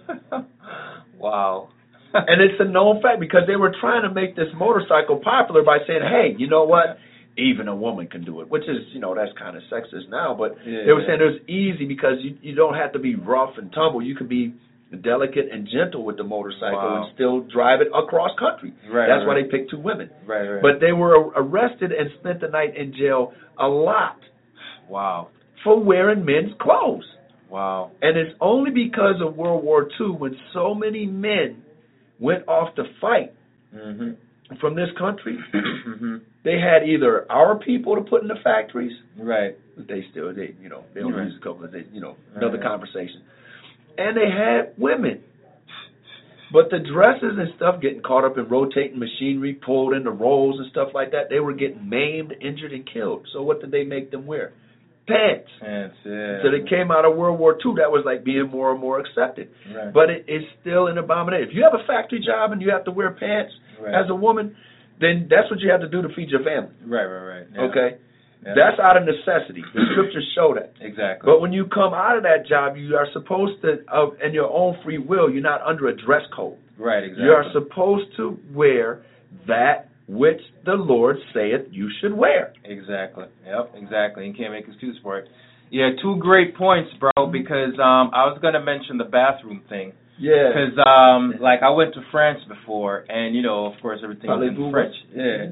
Wow. And it's a known fact because they were trying to make this motorcycle popular by saying, hey, you know what? Even a woman can do it, which is, you know, that's kind of sexist now. But Yeah, they were yeah. saying it was easy because you, you don't have to be rough and tumble. You can be delicate and gentle with the motorcycle Wow. and still drive it across country. Right, That's why right. they picked two women. Right, right. But they were arrested and spent the night in jail a lot Wow. for wearing men's clothes. Wow. And it's only because of World War Two when so many men went off to fight Mhm. from this country. Mhm. They had either our people to put in the factories, Right. but they still, they you know, they don't Right. use a couple of, they, you know, another Right. conversation. And they had women. But the dresses and stuff getting caught up in rotating machinery, pulled into rolls and stuff like that, they were getting maimed, injured, and killed. So what did they make them wear? Pants. Pants, yeah. So they came out of World War Two. That was like being more and more accepted. Right. But it is still an abomination. If you have a factory job and you have to wear pants Right. as a woman, then that's what you have to do to feed your family. Right, right, right. Yeah. Okay? Yeah. That's out of necessity. The scriptures show that. Exactly. But when you come out of that job, you are supposed to, uh, in your own free will, you're not under a dress code. Right, exactly. You are supposed to wear that which the Lord saith you should wear. Exactly. Yep, exactly. You can't make excuses for it. Yeah, two great points, bro, because um I was going to mention the bathroom thing. Yeah. Because, um, like, I went to France before, and, you know, of course, everything was in Parlez-vous French. Yeah.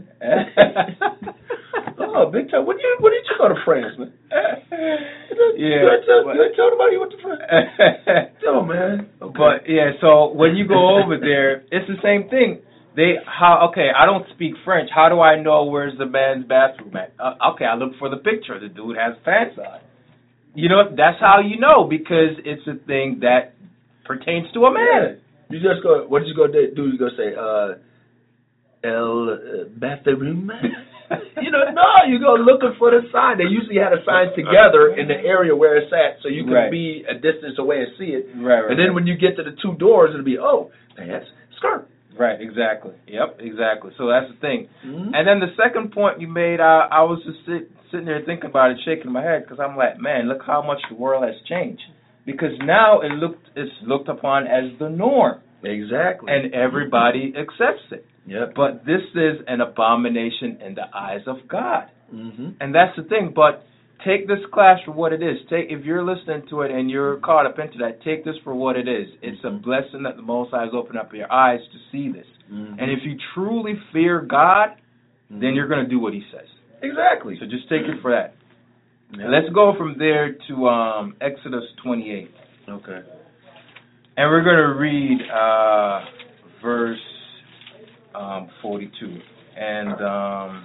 Oh, big time. When, you, when did you go to France, man? Yeah. You ain't tell, you ain't tell nobody you went to France. Oh, man. Okay. But, yeah, so when you go over there, it's the same thing. They, how, okay, I don't speak French. How do I know where's the man's bathroom at? Uh, okay, I look for the picture. The dude has pants on. You know, that's how you know, because it's a thing that pertains to a man. You just go, what did you go do? You go say, uh, El uh, bathroom? You know, no, you go looking for the sign. They usually had a sign together in the area where it's at, so you can Right. be a distance away and see it. Right, right. And then when you get to the two doors, it'll be, oh, pants, skirt. Right, exactly. Yep, exactly. So that's the thing. Mm-hmm. And then the second point you made, I, I was just sit, sitting there thinking about it, shaking my head, because I'm like, man, look how much the world has changed. Because now it looked it's looked upon as the norm, Exactly. and everybody accepts it. Yep. But this is an abomination in the eyes of God, Mm-hmm. and that's the thing. But take this class for what it is. Take if you're listening to it and you're caught up into that, take this for what it is. It's a blessing that the Most High has opened up your eyes to see this. Mm-hmm. And if you truly fear God, then you're going to do what He says. Exactly. So just take it for that. Yeah. Let's go from there to um, Exodus twenty-eight. Okay. And we're going to read uh, verse um, forty-two. And um,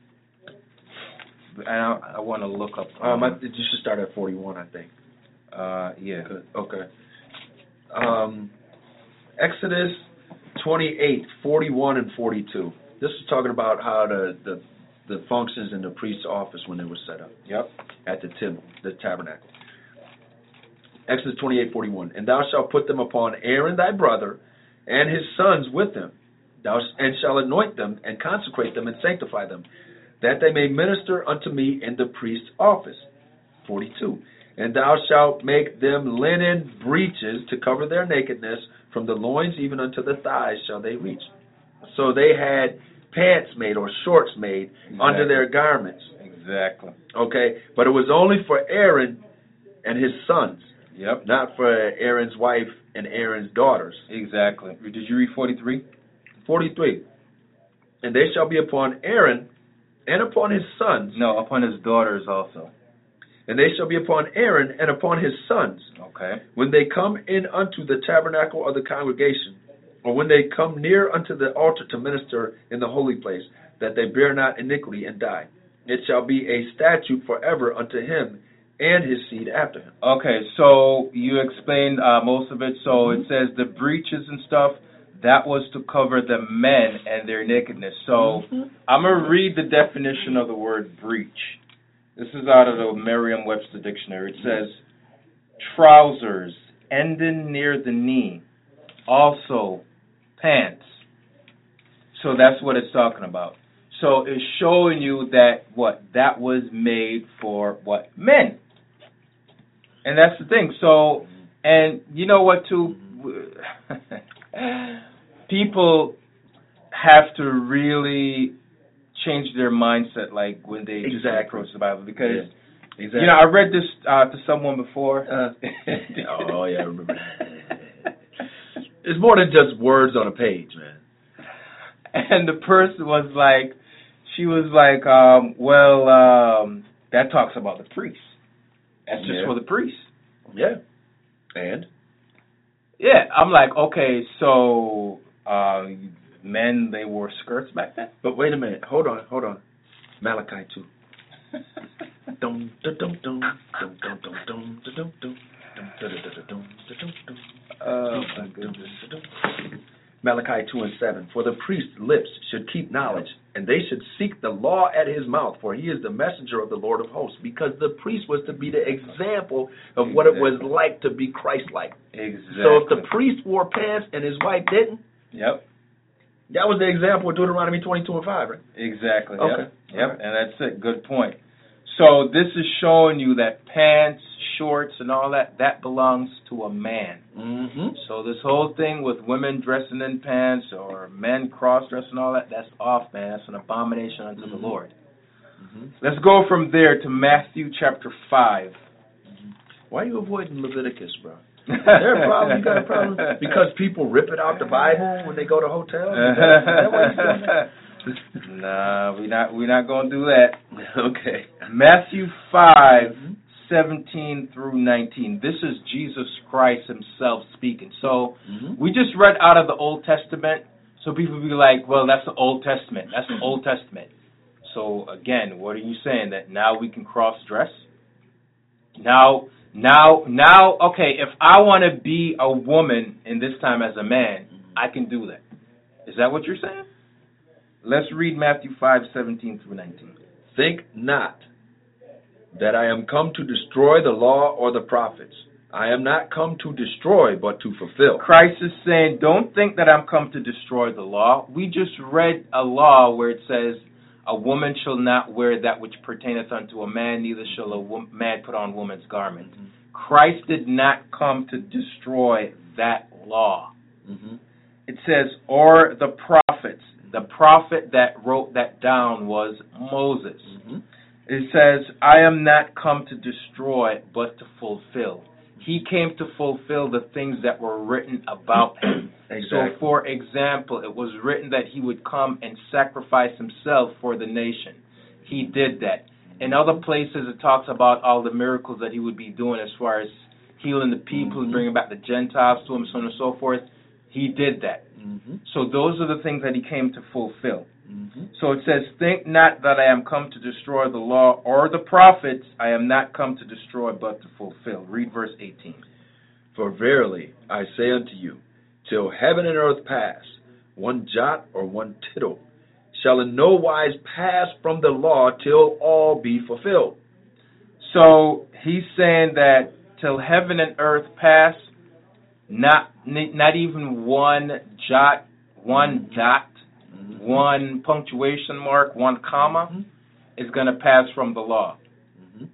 and I, I want to look up. Um, I, you should start at forty-one, I think. uh, yeah. Good. Okay. Um, Exodus twenty-eight, forty-one, and forty-two. This is talking about how the, the the functions in the priest's office when they were set up. Yep. At the temple, the tabernacle. Exodus twenty-eight, forty-one. And thou shalt put them upon Aaron thy brother and his sons with them. Thou sh- and shalt anoint them and consecrate them and sanctify them, that they may minister unto me in the priest's office. forty-two. And thou shalt make them linen breeches to cover their nakedness, from the loins even unto the thighs shall they reach. So they had pants made or shorts made Exactly. under their garments. Exactly. Okay, but it was only for Aaron and his sons, Yep. not for Aaron's wife and Aaron's daughters. Exactly. Did you read forty-three? forty-three. And they shall be upon Aaron and upon his sons. No, upon his daughters also. And they shall be upon Aaron and upon his sons, Okay. when they come in unto the tabernacle of the congregation, or when they come near unto the altar to minister in the holy place, that they bear not iniquity and die. It shall be a statute forever unto him and his seed after him. Okay, so you explained uh, most of it. So it says the breaches and stuff, that was to cover the men and their nakedness. So I'm going to read the definition of the word breach. This is out of the Merriam-Webster dictionary. It says, trousers ending near the knee, also pants. So that's what it's talking about. So it's showing you that, what, that was made for, what, men. And that's the thing. So, and you know what, too? People have to really change their mindset, like, when they just Exactly. approach the Bible. Because, Yeah. Exactly. you know, I read this uh, to someone before. Uh, oh, yeah, I remember that. It's more than just words on a page, man. And the person was like, she was like, um, well, um, that talks about the priest. That's just Yeah. for the priest. Yeah. And? Yeah, I'm like, okay, so uh, men, they wore skirts back then? But wait a minute. Hold on, hold on. Malachi two. Dum dum dum dum dum dum dum dum dum dum dum dum dum. Oh, my goodness. Malachi two and seven. For the priest's lips should keep knowledge, and they should seek the law at his mouth, for he is the messenger of the Lord of hosts. Because the priest was to be the example of what it was like to be Christ-like. Exactly. So if the priest wore pants and his wife didn't, Yep. that was the example of Deuteronomy twenty-two and five, right? Exactly. Okay. Yep. Yep. And that's it. Good point. So this is showing you that pants, shorts, and all that, that belongs to a man. Mm-hmm. So this whole thing with women dressing in pants or men cross-dressing and all that, that's off, man. That's an abomination unto mm-hmm. the Lord. Mm-hmm. Let's go from there to Matthew chapter five. Mm-hmm. Why are you avoiding Leviticus, bro? Is there a problem? You got a problem? Because people rip it out the Bible when they go to hotels? Is that, is that why you're doing that? Nah, we're not, we're not going to do that. Okay. Matthew five, mm-hmm. seventeen through nineteen. This is Jesus Christ himself speaking. So mm-hmm. we just read out of the Old Testament. So people will be like, well, that's the Old Testament. That's the Old Testament. So again, what are you saying? That now we can cross-dress? Now, now, now, okay, if I want to be a woman in this time as a man, I can do that. Is that what you're saying? Let's read Matthew five, seventeen through nineteen. Think not that I am come to destroy the law or the prophets. I am not come to destroy, but to fulfill. Christ is saying, don't think that I'm come to destroy the law. We just read a law where it says, a woman shall not wear that which pertaineth unto a man, neither shall a wo- man put on woman's garment. Mm-hmm. Christ did not come to destroy that law. Mm-hmm. It says, or the prophets. The prophet that wrote that down was Moses. Mm-hmm. It says, I am not come to destroy, but to fulfill. He came to fulfill the things that were written about him. Exactly. So, for example, it was written that he would come and sacrifice himself for the nation. He did that. In other places, it talks about all the miracles that he would be doing as far as healing the people, mm-hmm. bringing back the Gentiles to him, so on and so forth. He did that. Mm-hmm. So those are the things that he came to fulfill. Mm-hmm. So it says, think not that I am come to destroy the law or the prophets. I am not come to destroy, but to fulfill. Read verse eighteen. For verily I say unto you, till heaven and earth pass, one jot or one tittle shall in no wise pass from the law till all be fulfilled. So he's saying that till heaven and earth pass, not not even one jot, one dot, mm-hmm. one punctuation mark, one comma mm-hmm. is going to pass from the law. Mm-hmm.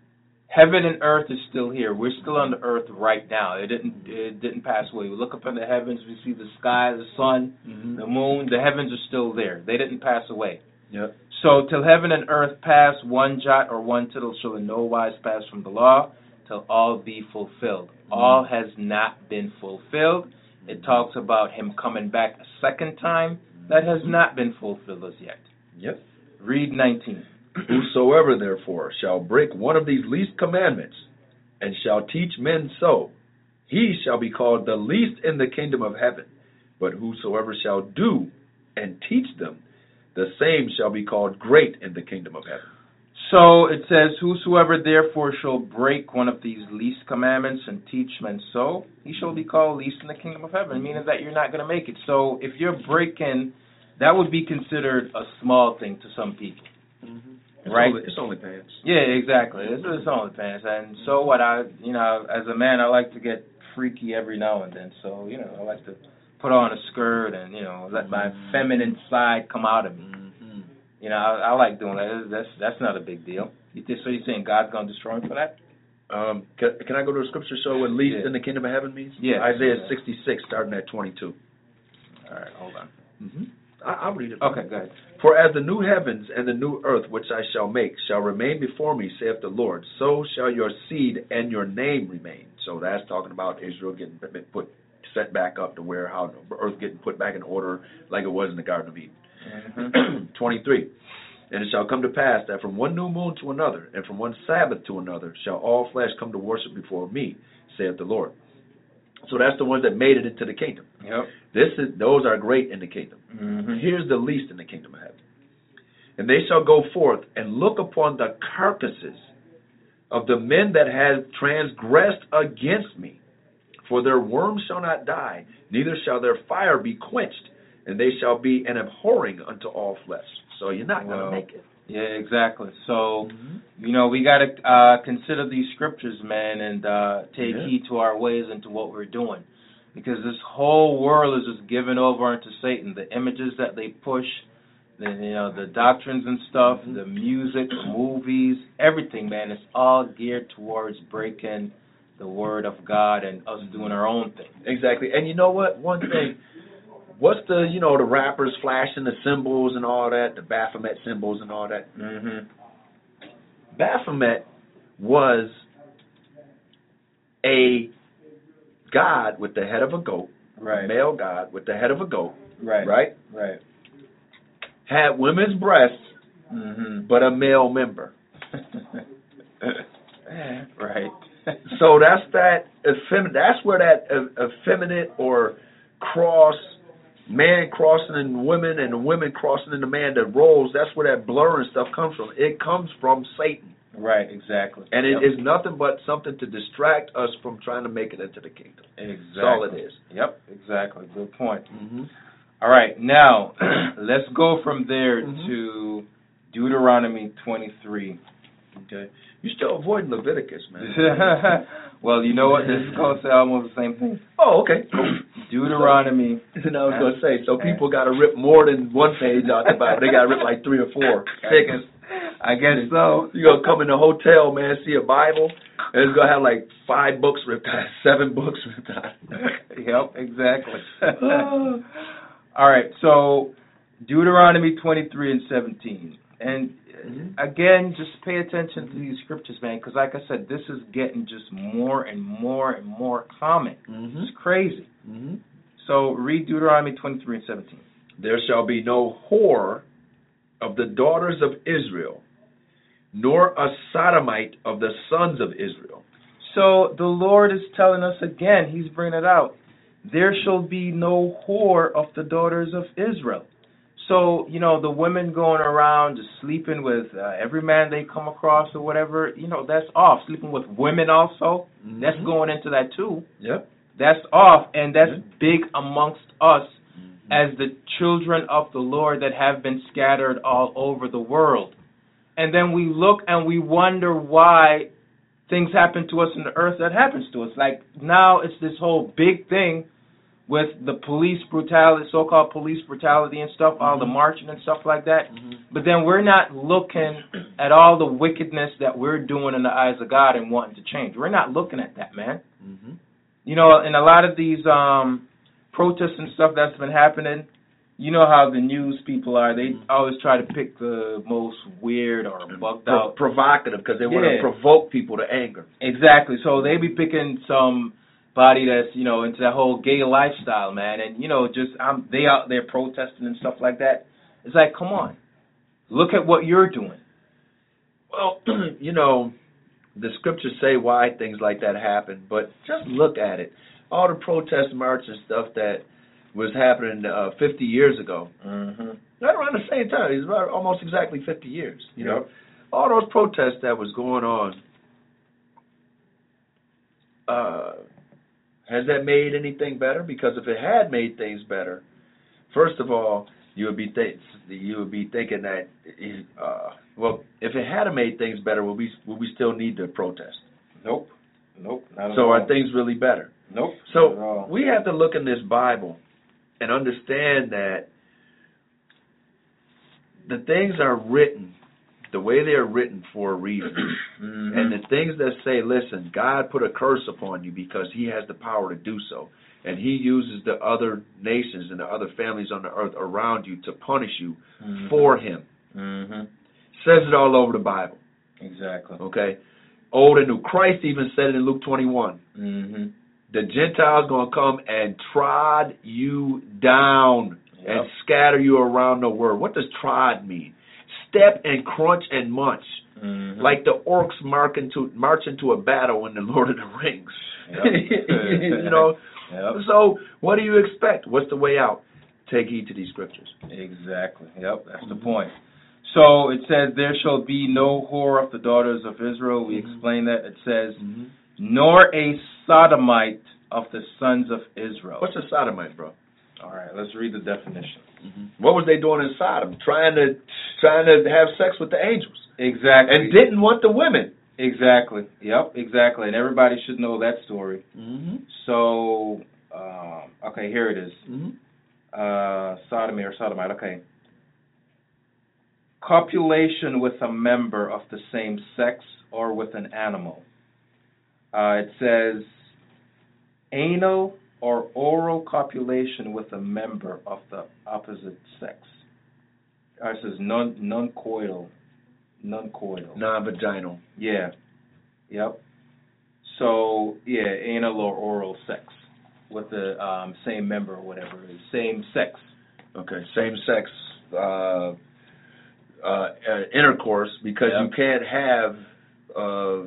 Heaven and earth is still here. We're still on the earth right now. It didn't it didn't pass away. We look up in the heavens, we see the sky, the sun, Mm-hmm. the moon. The heavens are still there. They didn't pass away. Yep. So till heaven and earth pass, one jot or one tittle shall in no wise pass from the law, till all be fulfilled. Mm-hmm. All has not been fulfilled. It talks about him coming back a second time. That has not been fulfilled as yet. Yep. Read nineteen. Whosoever therefore shall break one of these least commandments, and shall teach men so, he shall be called the least in the kingdom of heaven. But whosoever shall do and teach them, the same shall be called great in the kingdom of heaven. So it says, whosoever therefore shall break one of these least commandments and teach men so, he shall be called least in the kingdom of heaven, meaning that you're not going to make it. So if you're breaking, that would be considered a small thing to some people. Mm-hmm. It's Right? Only, it's only pants. Yeah, exactly. It's, it's only pants. And so what I, you know, as a man, I like to get freaky every now and then. So, you know, I like to put on a skirt and, you know, let my feminine side come out of me. Mm-hmm. You know, I, I like doing that. That's that's not a big deal. You think, so you're saying God's going to destroy him for that? Um, can, can I go to the scripture show what least Yeah. in the kingdom of heaven means? Yeah. Isaiah Yeah. sixty-six, starting at twenty-two. All right, hold on. Mm-hmm. I, I'll read it. Okay, go ahead. For as the new heavens and the new earth which I shall make shall remain before me, saith the Lord, so shall your seed and your name remain. So that's talking about Israel getting put set back up to where how the earth getting put back in order like it was in the Garden of Eden. Mm-hmm. twenty-three. And it shall come to pass that from one new moon to another, and from one Sabbath to another, shall all flesh come to worship before me, saith the Lord. So that's the ones that made it into the kingdom. Yep. This is those are great in the kingdom. Mm-hmm. Here's the least in the kingdom of heaven. And they shall go forth and look upon the carcasses of the men that have transgressed against me. For their worm shall not die, neither shall their fire be quenched, and they shall be an abhorring unto all flesh. So you're not going to Well, make it. Yeah, exactly. So, Mm-hmm. you know, we got to uh, consider these scriptures, man, and uh, take Yeah. heed to our ways and to what we're doing. Because this whole world is just given over unto Satan. The images that they push, the, you know, the doctrines and stuff, Mm-hmm. the music, the movies, everything, man, it's all geared towards breaking the word of God and us doing our own thing. Exactly. And you know what? One thing, what's the, you know, the rappers flashing the symbols and all that, the Baphomet symbols and all that? Mm-hmm. Baphomet was a god with the head of a goat, Right. a male god with the head of a goat, Right. right? Right. Had women's breasts, Mm-hmm. but a male member. Right. So that's that effeminate. That's where that uh, effeminate or cross, man crossing in women and women crossing into man, the roles. That's where that blur and stuff comes from. It comes from Satan, Right, exactly. and it Yep. is nothing but something to distract us from trying to make it into the kingdom. Exactly. That's all it is. Yep, exactly. Good point. Mm-hmm. All right, now let's go from there Mhm. to Deuteronomy twenty-three. Okay, you're still avoiding Leviticus, man. Well, you know what? This is going to say almost the same thing. Oh, okay. Deuteronomy. And I was going to say, so people got to rip more than one page out the Bible. They got to rip like three or four. I guess, I guess so. You gonna come in the hotel, man, see a Bible, and it's gonna have like five books ripped out, seven books ripped out. Yep, exactly. All right, so Deuteronomy twenty-three and seventeen. And Mhm. again, just pay attention to these scriptures, man, because like I said, this is getting just more and more and more common. Mm-hmm. It's crazy. Mm-hmm. So read Deuteronomy twenty-three and seventeen. There shall be no whore of the daughters of Israel, nor a sodomite of the sons of Israel. So the Lord is telling us again, he's bringing it out. There shall be no whore of the daughters of Israel. So, you know, the women going around just sleeping with uh, every man they come across or whatever, you know, that's off. Sleeping with women also, Mhm. that's going into that too. Yep. That's off, and that's Mhm. big amongst us Mhm. as the children of the Lord that have been scattered all over the world. And then we look and we wonder why things happen to us in the earth that happens to us. Like now it's this whole big thing with the police brutality, so-called police brutality and stuff, all the Mhm. marching and stuff like that. Mhm. But then we're not looking at all the wickedness that we're doing in the eyes of God and wanting to change. We're not looking at that, man. Mhm. You know, in a lot of these um, protests and stuff that's been happening, you know how the news people are. They Mhm. always try to pick the most weird or bugged Pro- out. provocative because they want to Yeah. provoke people to anger. Exactly. So they be picking some body that's, you know, into that whole gay lifestyle, man, and you know, just um, they out there protesting and stuff like that. It's like, come on, look at what you're doing. Well, you know, the scriptures say why things like that happen, but just look at it. All the protest march and stuff that was happening uh, fifty years ago, Mm-hmm. right around the same time, it's about almost exactly fifty years. You know, Yep. all those protests that was going on. Uh, has that made anything better? Because if it had made things better, first of all, you would be th- you would be thinking that, uh, well, if it had made things better, would we would we still need to protest? Nope. Nope. Not at So all. are things really better? Nope. Not at So all. we have to look in this Bible and understand that the things are written the way they are written for a reason. Mm-hmm. And the things that say, listen, God put a curse upon you because he has the power to do so. And he uses the other nations and the other families on the earth around you to punish you Mm-hmm. for him. Mm-hmm. Says it all over the Bible. Exactly. Okay? Old and New. Christ even said it in Luke twenty-one. Mm-hmm. The Gentiles going to come and trod you down Yep. and scatter you around the world. What does trod mean? Step and crunch and munch. Mm-hmm. Like the orcs march into, march into a battle in the Lord of the Rings. Yep. You know? Yep. So what do you expect? What's the way out? Take heed to these scriptures. Exactly. Yep, that's the point. So it says, there shall be no whore of the daughters of Israel. We Mhm. explain that. It says, Mm-hmm. nor a sodomite of the sons of Israel. What's a sodomite, bro? All right, let's read the definition. Mm-hmm. What was they doing in Sodom? Trying to trying to have sex with the angels. Exactly. And didn't want the women. Exactly. Yep, exactly. And everybody should know that story. Mm-hmm. So, um, okay, here it is. Mm-hmm. Uh, sodomy or sodomite, okay. Copulation with a member of the same sex or with an animal. Uh, it says anal or oral copulation with a member of the opposite sex. Uh, it says non non-coital, non-coital. Non-vaginal. Yeah. Yep. So yeah, anal or oral sex with the um, same member or whatever it is, same sex. Okay, same sex uh, uh, intercourse because Yep. you can't have uh, uh,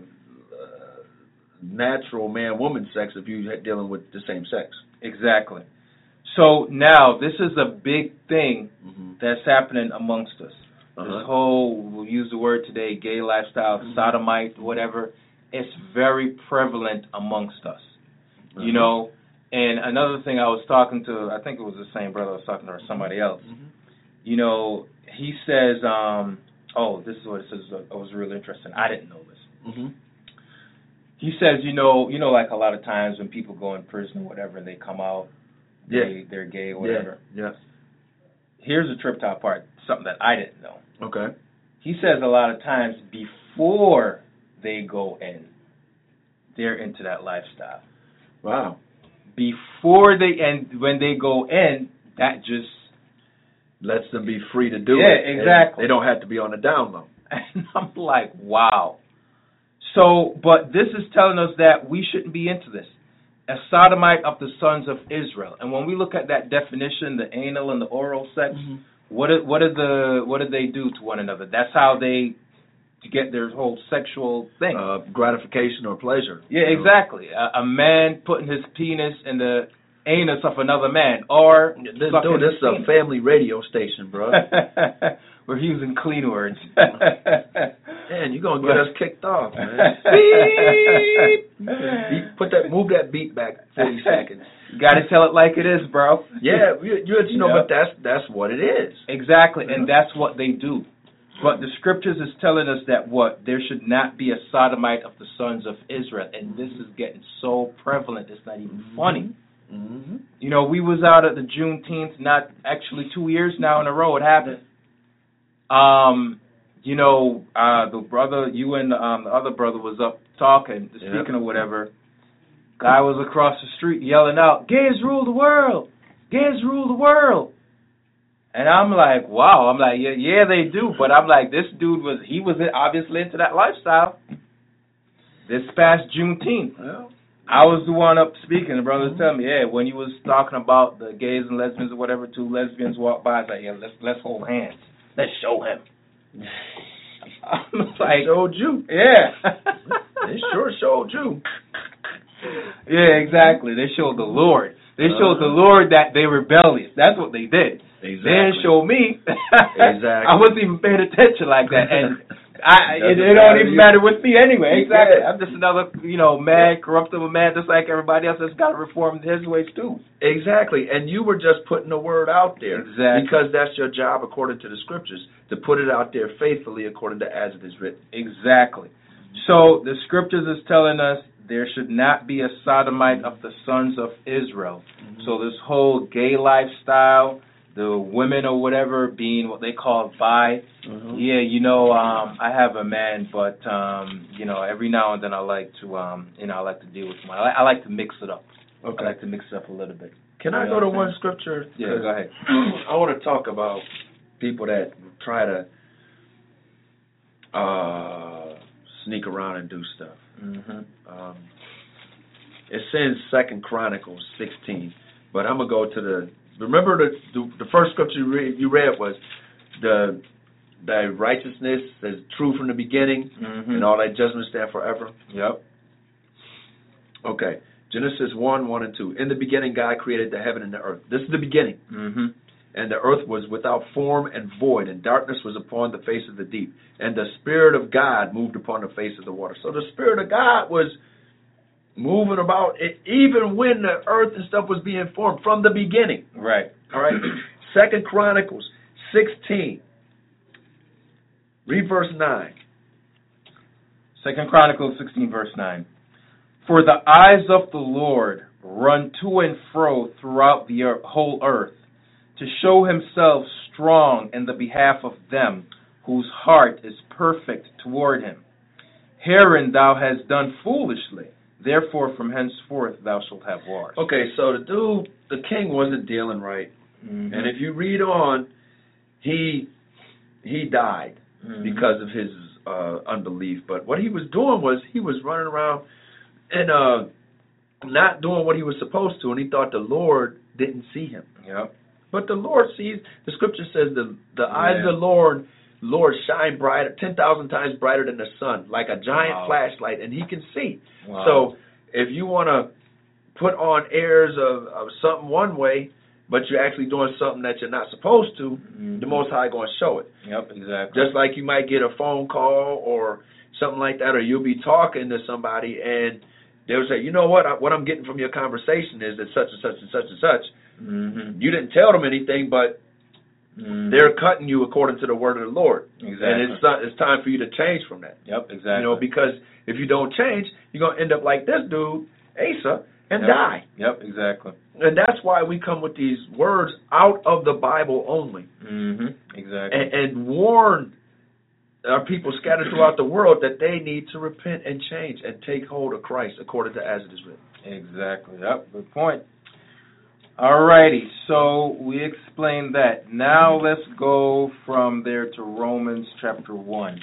natural man-woman sex if you're dealing with the same sex. Exactly. So now this is a big thing Mm-hmm. that's happening amongst us. Uh-huh. This whole, we'll use the word today, gay lifestyle, Mhm. sodomite, whatever. It's very prevalent amongst us. Uh-huh. You know, and another thing I was talking to, I think it was the same brother I was talking to or somebody else. Mm-hmm. You know, he says, um, oh, this is what it says. It was really interesting. I didn't know this. Mm-hmm. He says, you know, you know, like a lot of times when people go in prison or whatever, and they come out, Yeah. they, they're gay or whatever. Yeah. Here's the trip top part, something that I didn't know. yeah. Okay. He says a lot of times before they go in, they're into that lifestyle. Wow. Before they, and when they go in, that just, Lets them be free to do Yeah, it. and exactly. They don't have to be on the down low. and I'm like, wow. So, but this is telling us that we shouldn't be into this. A sodomite of the sons of Israel. And when we look at that definition, the anal and the oral sex, Mm-hmm. what did, what did the what did they do to one another? That's how they to get their whole sexual thing. Uh, gratification or pleasure. yeah, you know? exactly. A, a man putting his penis in the anus of another man, or This, sucking dude, this his is a penis. family radio station, bro. We're using clean words. Man, you're gonna get us kicked off, man. Beep. Beep. Put that, move that beat back forty seconds. Got to tell it like it is, bro. Yeah, you, you, you know, Yeah. but that's that's what it is. Exactly, and that's what they do. But the scriptures is telling us that what? There should not be a sodomite of the sons of Israel, and this is getting so prevalent, it's not even funny. Mm-hmm. You know, we was out at the Juneteenth, not actually two years now in a row it happened. Um, you know, uh, the brother, you and um, the other brother was up talking, speaking yep. or whatever. Guy was across the street yelling out, gays rule the world, gays rule the world. And I'm like, wow. I'm like, yeah, yeah, they do. But I'm like, this dude was, he was obviously into that lifestyle. This past Juneteenth. Well, I was the one up speaking. The brother was telling me, yeah, when you was talking about the gays and lesbians or whatever, two lesbians walked by. I was like, yeah, let's let's hold hands. Let's show him. I'm like, showed you. Yeah. They sure showed you. Yeah, exactly. They showed the Lord. They showed uh, the Lord that they were rebellious. That's what they did. Exactly. They didn't show me. Exactly. I wasn't even paying attention like that. And I, it, it don't even matter with me anyway. Exactly. I'm just another, you know, mad, corruptible man, just like everybody else that's got to reform his ways too. Exactly. And you were just putting the word out there. Exactly. Because that's your job according to the scriptures, to put it out there faithfully according to as it is written. Exactly. So the scriptures is telling us there should not be a sodomite of the sons of Israel. Mm-hmm. So this whole gay lifestyle, the women or whatever being what they call bi. Mm-hmm. Yeah, you know, um, I have a man, but um, you know, every now and then I like to, um, you know, I like to deal with him. I like, I like to mix it up. Okay. I like to mix it up a little bit. Can you I go to one scripture? Yeah, go ahead. I want to talk about people that try to uh, sneak around and do stuff. Mm-hmm. Um, it's in Second Chronicles sixteen, but I'm gonna go to the. Remember the the, the first scripture you read, you read was the the righteousness is true from the beginning, mm-hmm. and all that judgment stand forever. Yep. Okay, Genesis one, one and two. In the beginning, God created the heaven and the earth. This is the beginning. Mm-hmm. And the earth was without form and void, and darkness was upon the face of the deep. And the Spirit of God moved upon the face of the water. So the Spirit of God was moving about it, even when the earth and stuff was being formed from the beginning. Right. All right. Second Chronicles sixteen. Read verse nine. Second Chronicles sixteen, verse nine. For the eyes of the Lord run to and fro throughout the earth, whole earth, to show himself strong in the behalf of them whose heart is perfect toward him. Herein thou hast done foolishly, therefore from henceforth thou shalt have wars. Okay, so the dude, the king wasn't dealing right. Mm-hmm. And if you read on, he he died mm-hmm. because of his uh, unbelief. But what he was doing was he was running around and uh, not doing what he was supposed to, and he thought the Lord didn't see him. Yep. But the Lord sees, the scripture says the the yeah. eyes of the Lord, Lord shine brighter, ten thousand times brighter than the sun, like a giant wow. flashlight, and he can see. Wow. So if you want to put on airs of, of something one way, but you're actually doing something that you're not supposed to, mm-hmm. the Most High going to show it. Yep, exactly. Just like you might get a phone call or something like that, or you'll be talking to somebody, and they'll say, you know what, I, what I'm getting from your conversation is that such and such and such and such. Mm-hmm. You didn't tell them anything, but mm-hmm. they're cutting you according to the word of the Lord. Exactly. And it's uh, it's time for you to change from that. Yep, exactly. You know, because if you don't change, you're going to end up like this dude, Asa, and yep. die. Yep, exactly. And that's why we come with these words out of the Bible only. Mm-hmm. Exactly. And, and warn our people scattered throughout the world that they need to repent and change and take hold of Christ according to as it is written. Exactly. Yep, good point. Alrighty, so we explained that. Now let's go from there to Romans chapter one.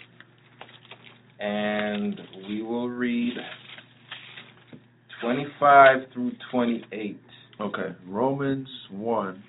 And we will read twenty-five through twenty-eight. Okay, Romans one,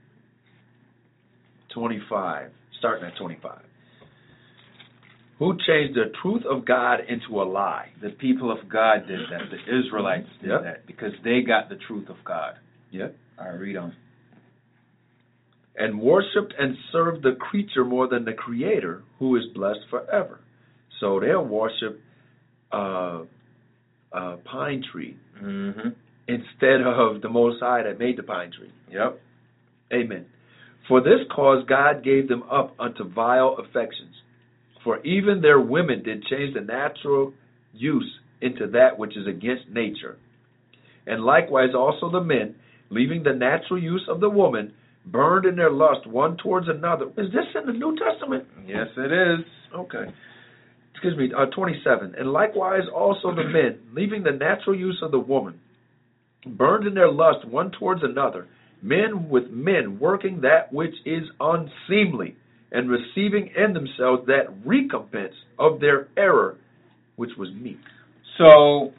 twenty-five, starting at twenty-five. Who changed the truth of God into a lie? The people of God did that. The Israelites did yep. that because they got the truth of God. Yep. All right, read on. And worshipped and served the creature more than the Creator, who is blessed forever. So they'll worship uh, a pine tree mm-hmm. instead of the Most High that made the pine tree. Yep. Amen. For this cause God gave them up unto vile affections. For even their women did change the natural use into that which is against nature. And likewise also the men, leaving the natural use of the woman, burned in their lust one towards another. Is this in the New Testament? Yes, it is. Okay. Excuse me, uh, twenty-seven. And likewise also the men, leaving the natural use of the woman, burned in their lust one towards another, men with men, working that which is unseemly, and receiving in themselves that recompense of their error, which was meat. So,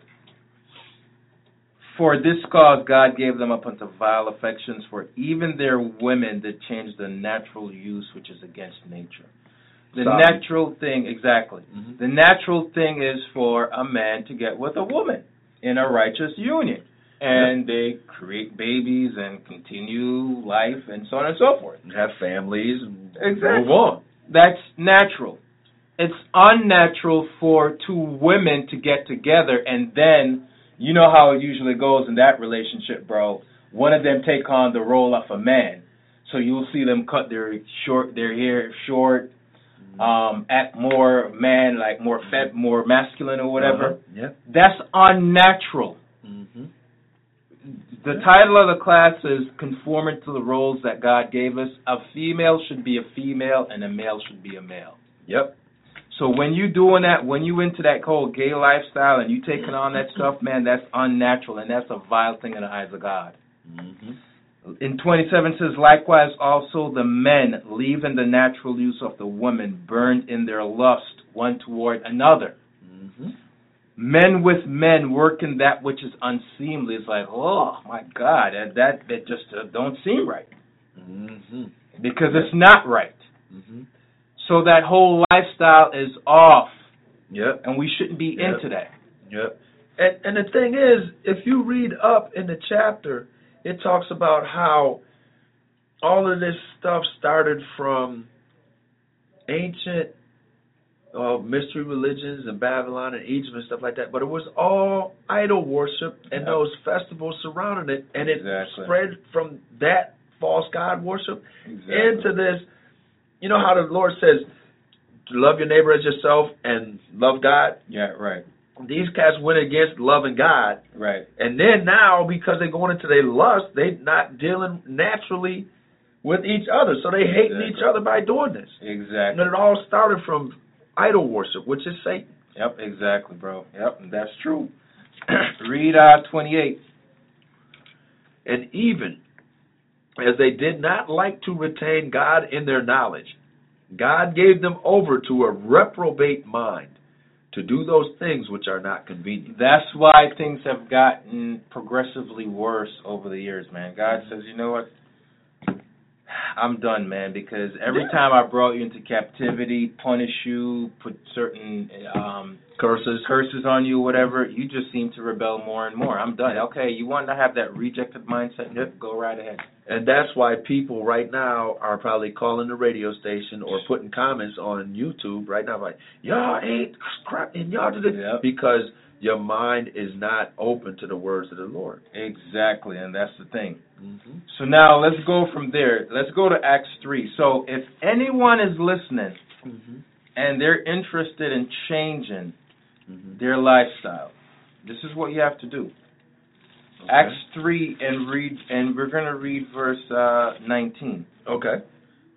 for this cause God gave them up unto vile affections, for even their women did change the natural use which is against nature. The Sorry. natural thing, exactly. Mm-hmm. The natural thing is for a man to get with a woman in a righteous union. And they create babies and continue life and so on and so forth. And have families and Exactly. move on. That's natural. It's unnatural for two women to get together and then, you know how it usually goes in that relationship, bro. One of them take on the role of a man. So you'll see them cut their short, their hair short, um, act more man, like more fed, more masculine or whatever. Uh-huh. Yeah. That's unnatural. Mm-hmm. The title of the class is Conforming to the Roles That God Gave Us. A female should be a female and a male should be a male. Yep. So when you doing that, when you into that whole gay lifestyle and you taking on that stuff, man, that's unnatural and that's a vile thing in the eyes of God. Mm-hmm. In twenty-seven it says, likewise also the men, leaving the natural use of the woman, burned in their lust one toward another. Mm-hmm. Men with men working that which is unseemly. It's like, oh my God, that that, that just uh, don't seem right. Mm-hmm. Because it's not right. Mm-hmm. So that whole lifestyle is off. Yep. And we shouldn't be Yep. into that. Yep. And, and the thing is, if you read up in the chapter, it talks about how all of this stuff started from ancient uh, mystery religions in Babylon and Egypt and stuff like that. But it was all idol worship and Yep. those festivals surrounding it. And it Exactly. spread from that false god worship Exactly. into this. You know how the Lord says, love your neighbor as yourself and love God? Yeah, right. These cats went against loving God. Right. And then now, because they're going into their lust, they're not dealing naturally with each other. So they hating Exactly. each other by doing this. Exactly. And it all started from idol worship, which is Satan. Yep, exactly, bro. Yep, that's true. Read uh, twenty-eight. And even as they did not like to retain God in their knowledge, God gave them over to a reprobate mind to do those things which are not convenient. That's why things have gotten progressively worse over the years, man. God says, you know what? I'm done, man, because every time I brought you into captivity, punish you, put certain um, Curses. curses on you, whatever, you just seem to rebel more and more. I'm done. Okay, you want to have that rejected mindset? Yep. Go right ahead. And that's why people right now are probably calling the radio station or putting comments on YouTube right now like, y'all ain't crap and y'all did it. Yep. Because your mind is not open to the words of the Lord. Exactly, and that's the thing. Mm-hmm. So now let's go from there. Let's go to Acts three. So if anyone is listening Mm-hmm. and they're interested in changing Mm-hmm. their lifestyle, this is what you have to do. Okay. Acts three and read, and we're going to read verse uh, nineteen. Okay.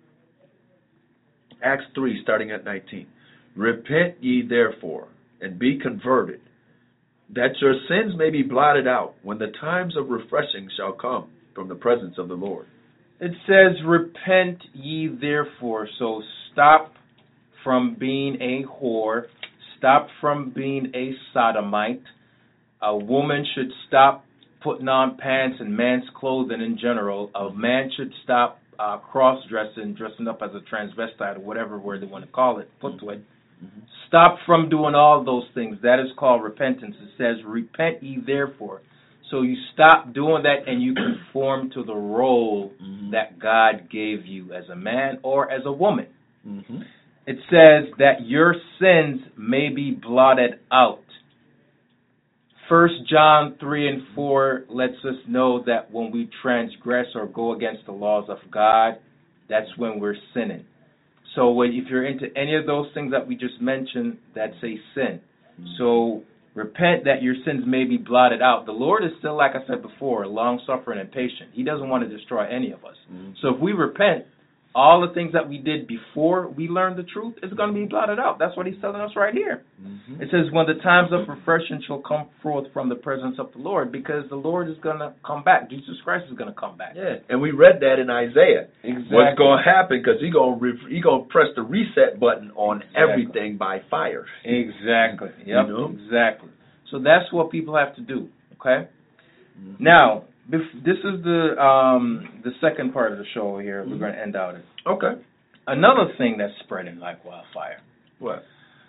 Acts three, starting at nineteen. Repent ye therefore, and be converted, that your sins may be blotted out, when the times of refreshing shall come from the presence of the Lord. It says, repent ye therefore. So stop from being a whore. Stop from being a sodomite. A woman should stop putting on pants and man's clothing in general. A man should stop uh, cross-dressing, dressing up as a transvestite or whatever word they want to call it, put to it. Mm-hmm. Stop from doing all those things. That is called repentance. It says, repent ye therefore. So you stop doing that and you conform to the role Mm-hmm. that God gave you as a man or as a woman. Mm-hmm. It says that your sins may be blotted out. First John three and four lets us know that when we transgress or go against the laws of God, that's when we're sinning. So when, if you're into any of those things that we just mentioned, that's a sin. So repent that your sins may be blotted out. The Lord is still, like I said before, long-suffering and patient. He doesn't want to destroy any of us. Mm-hmm. So if we repent, all the things that we did before we learned the truth is going to be blotted out. That's what he's telling us right here. Mm-hmm. It says, when the times of refreshing shall come forth from the presence of the Lord, because the Lord is going to come back. Jesus Christ is going to come back. Yeah, and we read that in Isaiah. Exactly. What's going to happen, because he's going re- he going to press the reset button on Exactly. everything by fire. Exactly. Yep, You know? exactly. So that's what people have to do, okay? Mm-hmm. Now, bef- this is the um, the second part of the show here. Mm-hmm. We're going to end out it. Okay. Another thing that's spreading like wildfire. What?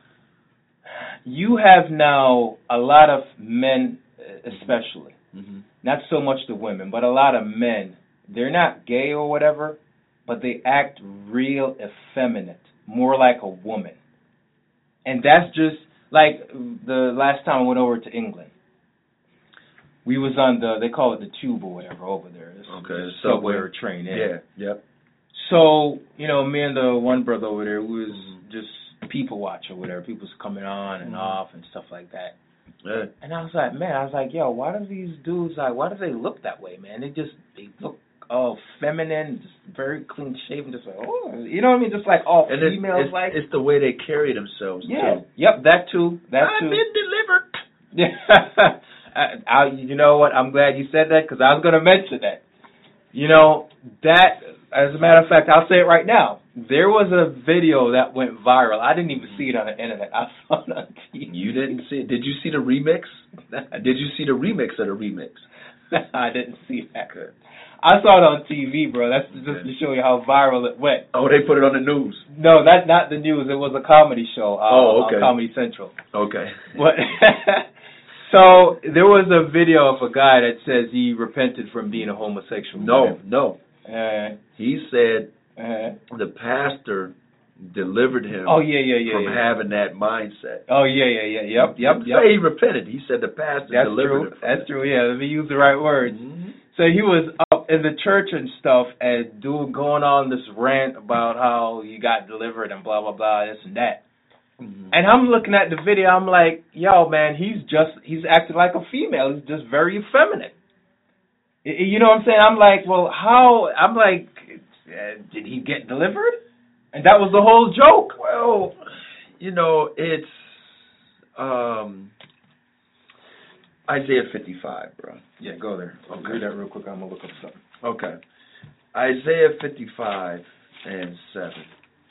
You have now a lot of men, especially, Mm-hmm. not so much the women, but a lot of men. They're not gay or whatever, but they act real effeminate, more like a woman. And that's just like the last time I went over to England. We was on the, they call it the tube or whatever over there. It's Okay, the the subway subway. or train. Yeah. Yeah, yep. So, you know, me and the one brother over there, we was Mhm. just people watch or whatever. People's coming on and Mhm. off and stuff like that. Yeah. And I was like, man, I was like, yo, why do these dudes, like, why do they look that way, man? They just, they look all feminine, just very clean shaven, just like, oh, you know what I mean? Just like all And it's, females, it's, like. it's the way they carry themselves, Yeah. too. Yep, that too. That I've too. been delivered. Yeah. I, I, you know what? I'm glad you said that, because I was going to mention that. You know, that, as a matter of fact, I'll say it right now. There was a video that went viral. I didn't even see it on the internet. I saw it on T V. You didn't see it. Did you see the remix? Did you see the remix of the remix? I didn't see that. Okay. I saw it on T V, bro. That's just Okay. to show you how viral it went. Oh, they put it on the news. No, that's not the news. It was a comedy show uh, Oh, okay. on Comedy Central. Okay. What? So there was a video of a guy that says he repented from being a homosexual. No, no. Uh, He said uh, the pastor delivered him oh yeah, yeah, yeah. from yeah. having that mindset. Oh yeah, yeah, yeah. Yep, He yep, didn't yep. say he repented. He said the pastor That's delivered true. him. from That's that. true. Yeah, let me use the right words. Mhm. So he was up in the church and stuff and doing going on this rant about how you got delivered and blah blah blah, this and that. Mhm. And I'm looking at the video, I'm like, yo, man, he's just, he's acting like a female. He's just very effeminate. Y- You know what I'm saying? I'm like, well, how, I'm like, uh, did he get delivered? And that was the whole joke. Well, you know, it's um, Isaiah fifty-five, bro. Yeah, go there. I'll Okay. read that real quick. I'm going to look up something. Okay. Isaiah fifty-five and seven.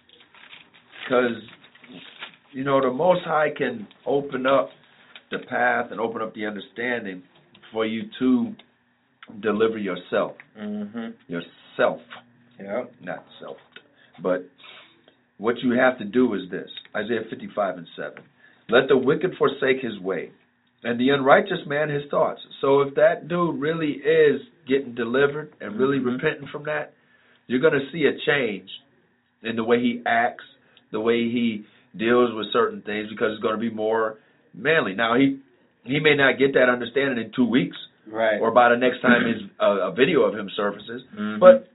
Because, you know, the Most High can open up the path and open up the understanding for you to deliver yourself. Mm-hmm. Yourself. Yeah. Not self. But what you have to do is this. Isaiah fifty-five and seven. Let the wicked forsake his way, and the unrighteous man his thoughts. So if that dude really is getting delivered and really Mhm. repenting from that, you're going to see a change in the way he acts, the way he deals with certain things, because it's going to be more manly. Now, he he may not get that understanding in two weeks Right. or by the next time his, uh, a video of him surfaces, Mhm. but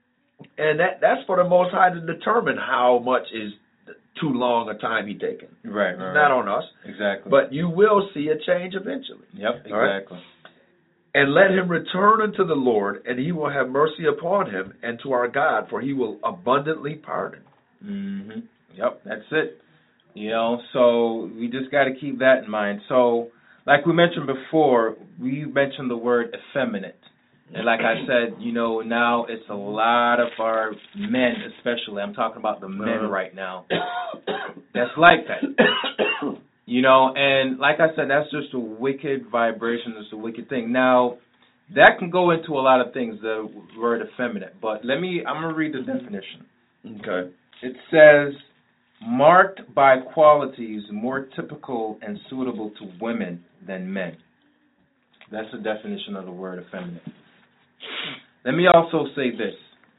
and that that's for the Most High to determine how much is too long a time he taking. Right, It's right, not right. on us, Exactly. but you will see a change eventually. Yep, All right? exactly. And let him return unto the Lord, and he will have mercy upon him, and to our God, for he will abundantly pardon. Mm-hmm. Yep, that's it. You know, so we just got to keep that in mind. So, like we mentioned before, we mentioned the word effeminate. And like I said, you know, now it's a lot of our men, especially, I'm talking about the men Uh-huh. right now, that's like that. You know, and like I said, that's just a wicked vibration. It's a wicked thing. Now, that can go into a lot of things, the word effeminate. But let me, I'm going to read the definition. Okay. It says, marked by qualities more typical and suitable to women than men. That's the definition of the word effeminate. Let me also say this.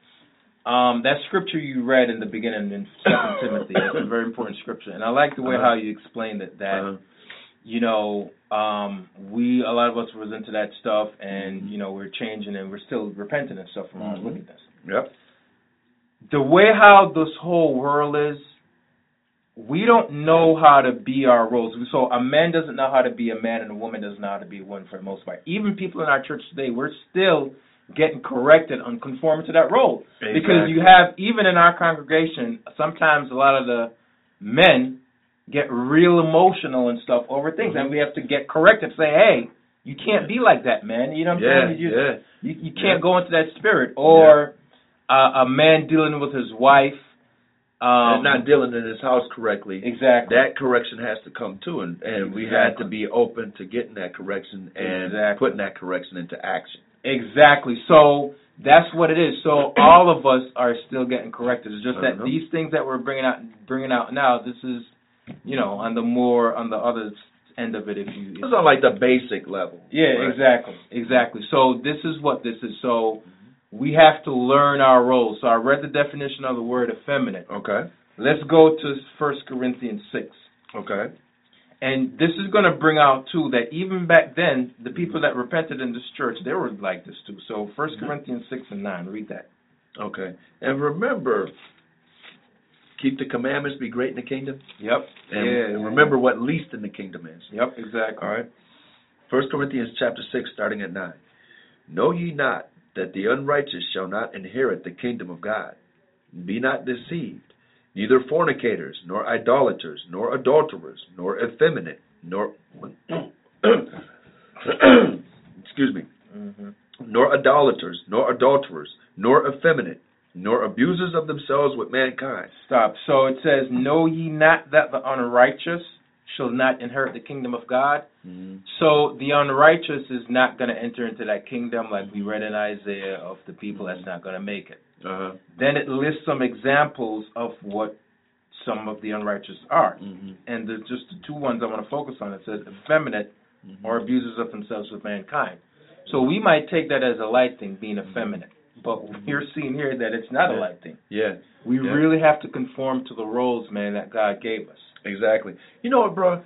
Um, that scripture you read in the beginning in Second Timothy, that's a very important scripture. And I like the way Uh-huh. how you explained it, that, Uh-huh. you know, um, we, a lot of us was into that stuff, and, Mhm. you know, we're changing and we're still repenting and stuff from our Mhm. wickedness. Yep. The way how this whole world is, we don't know how to be our roles. So a man doesn't know how to be a man, and a woman doesn't know how to be a woman for the most part. Even people in our church today, we're still getting corrected on conforming to that role. Exactly. Because you have, even in our congregation, sometimes a lot of the men get real emotional and stuff over things, mm-hmm. and we have to get corrected, say, hey, you can't be like that, man. You know what I'm yeah, saying? You, yeah. you, you can't yeah. go into that spirit. Or yeah. uh, a man dealing with his wife. Um, and not dealing in his house correctly. Exactly. That correction has to come too, and, and exactly. we had to be open to getting that correction and exactly. putting that correction into action. Exactly. So that's what it is. So all of us are still getting corrected. It's just that these things that we're bringing out, bringing out now, this is, you know, on the more on the other end of it. If you, it's on like the basic level. Yeah. Right? Exactly. Exactly. So this is what this is. So we have to learn our roles. So I read the definition of the word effeminate. Okay. Let's go to First Corinthians six. Okay. And this is going to bring out, too, that even back then, the people that repented in this church, they were like this, too. So First mm-hmm. Corinthians six and nine, read that. Okay. And remember, keep the commandments, be great in the kingdom. Yep. And, yeah, and remember what least in the kingdom is. Yep, exactly. All right. First Corinthians chapter six, starting at nine. Know ye not that the unrighteous shall not inherit the kingdom of God? Be not deceived. Neither fornicators, nor idolaters, nor adulterers, nor effeminate, nor excuse me, mm-hmm. nor idolaters, nor adulterers, nor effeminate, nor abusers of themselves with mankind. Stop. So it says, know ye not that the unrighteous shall not inherit the kingdom of God? Mm-hmm. So the unrighteous is not going to enter into that kingdom, like we read in Isaiah, of the people that's not going to make it. Uh-huh. Then it lists some examples of what some of the unrighteous are. Mm-hmm. And there's just the two ones I want to focus on. It says effeminate mm-hmm. or abusers of themselves with mankind. So we might take that as a light thing, being effeminate. But we're seeing here that it's not yeah. a light thing. Yeah. We yeah. really have to conform to the roles, man, that God gave us. Exactly. You know what, bro?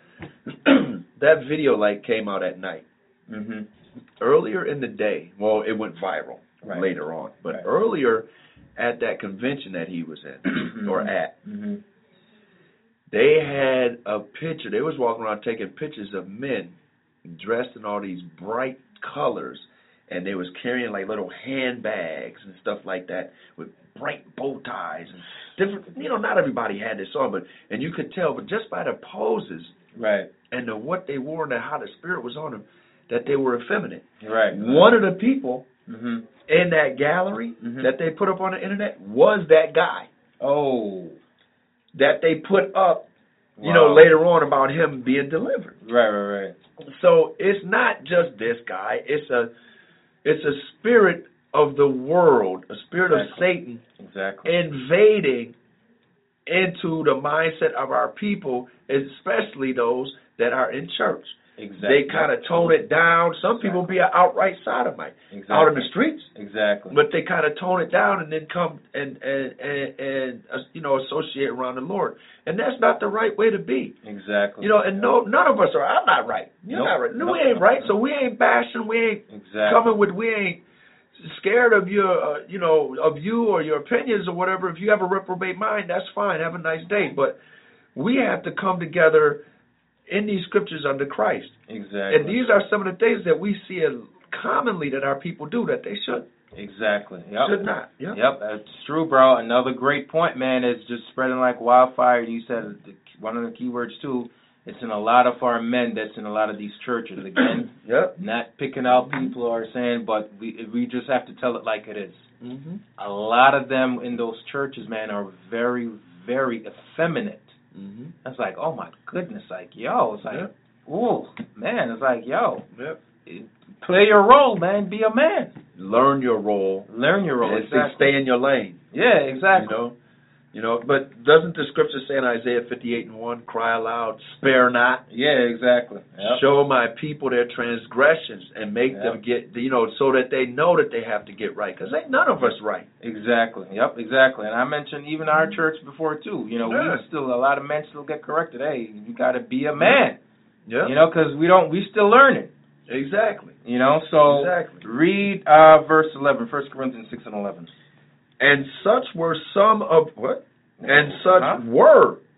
That video light came out at night. Mm-hmm. Earlier in the day, well, it went viral right. later on. But right. earlier at that convention that he was in, or at, mm-hmm. they had a picture. They was walking around taking pictures of men dressed in all these bright colors, and they was carrying like little handbags and stuff like that with bright bow ties and different. You know, not everybody had this on, but and you could tell, but just by the poses, right, and the, what they wore and the, how the spirit was on them, that they were effeminate. Right. One of the people. Mm-hmm. in that gallery mm-hmm. that they put up on the internet was that guy. Oh. That they put up, you wow. know, later on about him being delivered. Right, right, right. So it's not just this guy. It's a it's a spirit of the world, a spirit exactly. of Satan exactly. invading into the mindset of our people, especially those that are in church. Exactly. They kind of tone it down. Some exactly. people be an outright sodomite exactly. out in the streets. Exactly. But they kind of tone it down and then come and and and, and uh, you know associate around the Lord, and that's not the right way to be. Exactly. You know, and no, none of us are. I'm not right. You're nope. not right. No, nope. we ain't right. So we ain't bashing. We ain't exactly. coming with. We ain't scared of your, uh, you know, of you or your opinions or whatever. If you have a reprobate mind, that's fine. Have a nice day. But we have to come together in these scriptures under Christ. Exactly. And these are some of the things that we see commonly that our people do that they should. Exactly. Yep. Should not. Yep. Yep, that's true, bro. Another great point, man, is just spreading like wildfire. You said one of the key words, too. It's in a lot of our men that's in a lot of these churches. Again, yep. not picking out people or saying, but we we just have to tell it like it is. Mm-hmm. A lot of them in those churches, man, are very, very effeminate. Mm-hmm. It's like, oh my goodness, like, yo, it's like, yep. ooh, man, it's like, yo, yep. play your role, man, be a man. Learn your role. Learn your role, and exactly. Stay in your lane. Yeah, exactly. You know, you know, but doesn't the scripture say in Isaiah fifty-eight and one, cry aloud, spare not? Yeah, exactly. Yep. Show my people their transgressions and make yep. them get, you know, so that they know that they have to get right, because ain't none of us right. Exactly. Yep, exactly. And I mentioned even our church before, too. You know, yeah. we still, a lot of men still get corrected. Hey, you got to be a man. Yeah. You know, because we don't, we still learning. Exactly. You know, so exactly. read uh, verse eleven, First Corinthians six and eleven. And such were some of, what? And such huh? were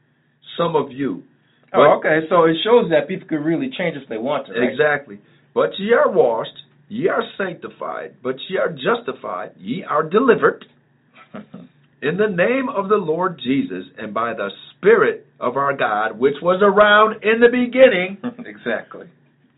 some of you. Oh, okay. So it shows that people could really change if they want to, right? Exactly. But ye are washed, ye are sanctified, but ye are justified, ye are delivered in the name of the Lord Jesus and by the Spirit of our God, which was around in the beginning. Exactly.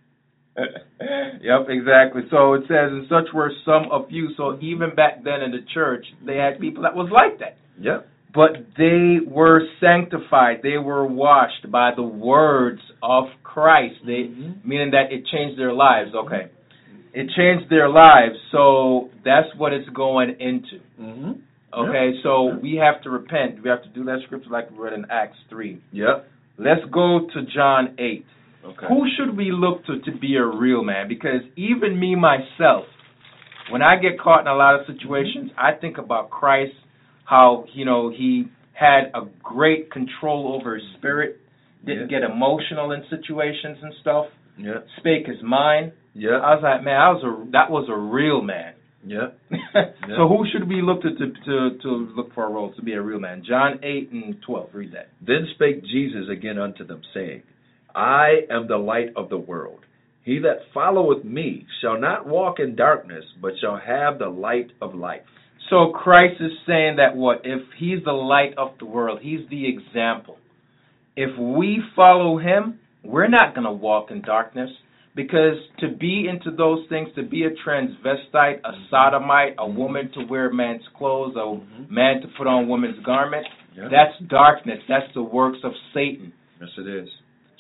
Yep, exactly. So it says, and such were some of you. So even back then in the church, they had people that was like that. Yep. But they were sanctified. They were washed by the words of Christ. They, mm-hmm. Meaning that it changed their lives. Okay. It changed their lives. So that's what it's going into. Mm-hmm. Okay, yep. so yep. we have to repent. We have to do that scripture like we read in Acts three. Yep. Let's go to John eight. Okay. Who should we look to to be a real man? Because even me, myself, when I get caught in a lot of situations, I think about Christ, how, you know, he had a great control over his spirit, didn't yeah. get emotional in situations and stuff, yeah. spake his mind. Yeah. I was like, man, I was a, that was a real man. Yeah. yeah. So who should we look to, to to to look for a role to be a real man? John eight and twelve. Read that. Then spake Jesus again unto them, saying, I am the light of the world. He that followeth me shall not walk in darkness, but shall have the light of life. So Christ is saying that what? If he's the light of the world, he's the example. If we follow him, we're not going to walk in darkness. Because to be into those things, to be a transvestite, a sodomite, a woman to wear man's clothes, a mm-hmm. man to put on woman's garments, yeah. that's darkness. That's the works of Satan. Yes, it is.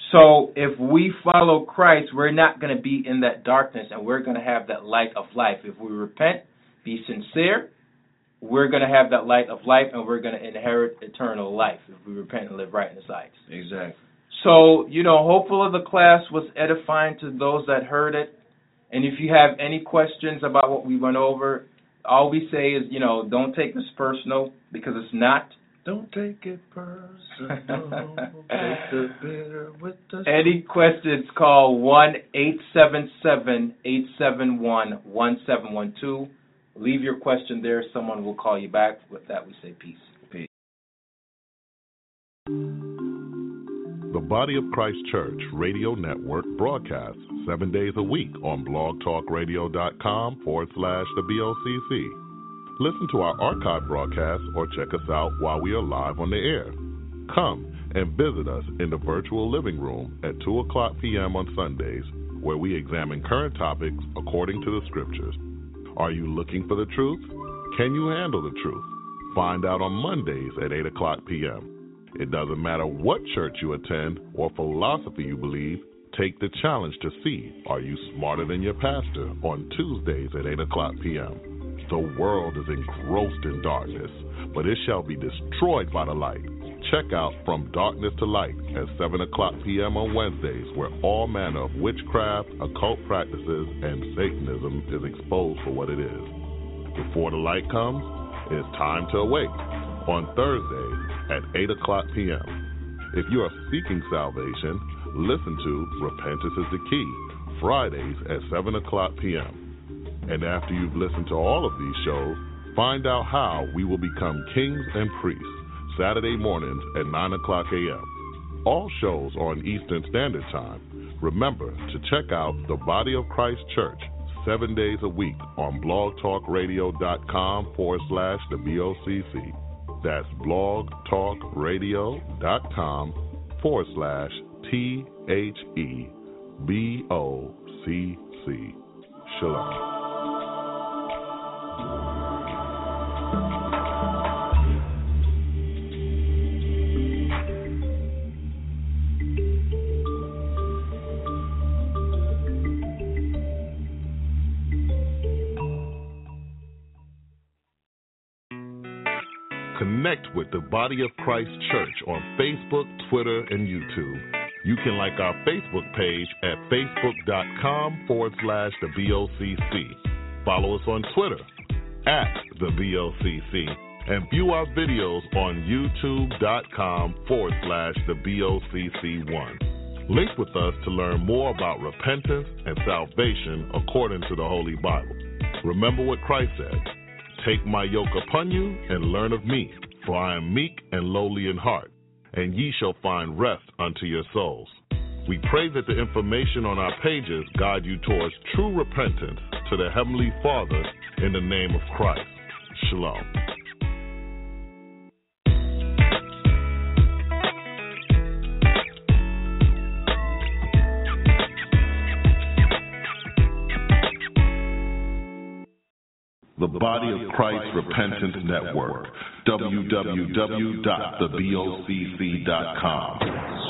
So if we follow Christ, we're not going to be in that darkness, and we're going to have that light of life. If we repent, be sincere, we're going to have that light of life, and we're going to inherit eternal life if we repent and live right in his eyes. Exactly. So, you know, hopefully the class was edifying to those that heard it. And if you have any questions about what we went over, all we say is, you know, don't take this personal, because it's not. Don't take it personal. Take the bitter with the... Any questions, call one eight seven seven, eight seven one, one seven one two. Leave your question there. Someone will call you back. With that, we say peace. Peace. The Body of Christ Church Radio Network broadcasts seven days a week on blogtalkradio.com forward slash the BOCC. Listen to our archive broadcasts or check us out while we are live on the air. Come and visit us in the virtual living room at two o'clock p.m. on Sundays, where we examine current topics according to the scriptures. Are you looking for the truth? Can you handle the truth? Find out on Mondays at eight o'clock p.m. It doesn't matter what church you attend or philosophy you believe, take the challenge to see, are you smarter than your pastor, on Tuesdays at eight o'clock p.m. The world is engrossed in darkness, but it shall be destroyed by the light. Check out From Darkness to Light at seven o'clock p.m. on Wednesdays, where all manner of witchcraft, occult practices, and Satanism is exposed for what it is. Before the light comes, it's time to awake on Thursdays at eight o'clock p.m. If you are seeking salvation, listen to Repentance is the Key, Fridays at seven o'clock p.m. And after you've listened to all of these shows, find out how we will become kings and priests, Saturday mornings at nine o'clock a.m. All shows are on Eastern Standard Time. Remember to check out the Body of Christ Church seven days a week on blogtalkradio.com forward slash the BOCC. That's blogtalkradio.com forward slash T H E B O C C. Shalom. Connect with the Body of Christ Church on Facebook, Twitter, and YouTube. You can like our Facebook page at facebook.com forward slash the BOCC. Follow us on Twitter at the BOCC. And view our videos on youtube.com forward slash the BOCC1. Link with us to learn more about repentance and salvation according to the Holy Bible. Remember what Christ said. Take my yoke upon you and learn of me, for I am meek and lowly in heart, and ye shall find rest unto your souls. We pray that the information on our pages guide you towards true repentance to the Heavenly Father in the name of Christ. Shalom. The Body of Christ Repentance Network, w w w dot the b o c c dot com.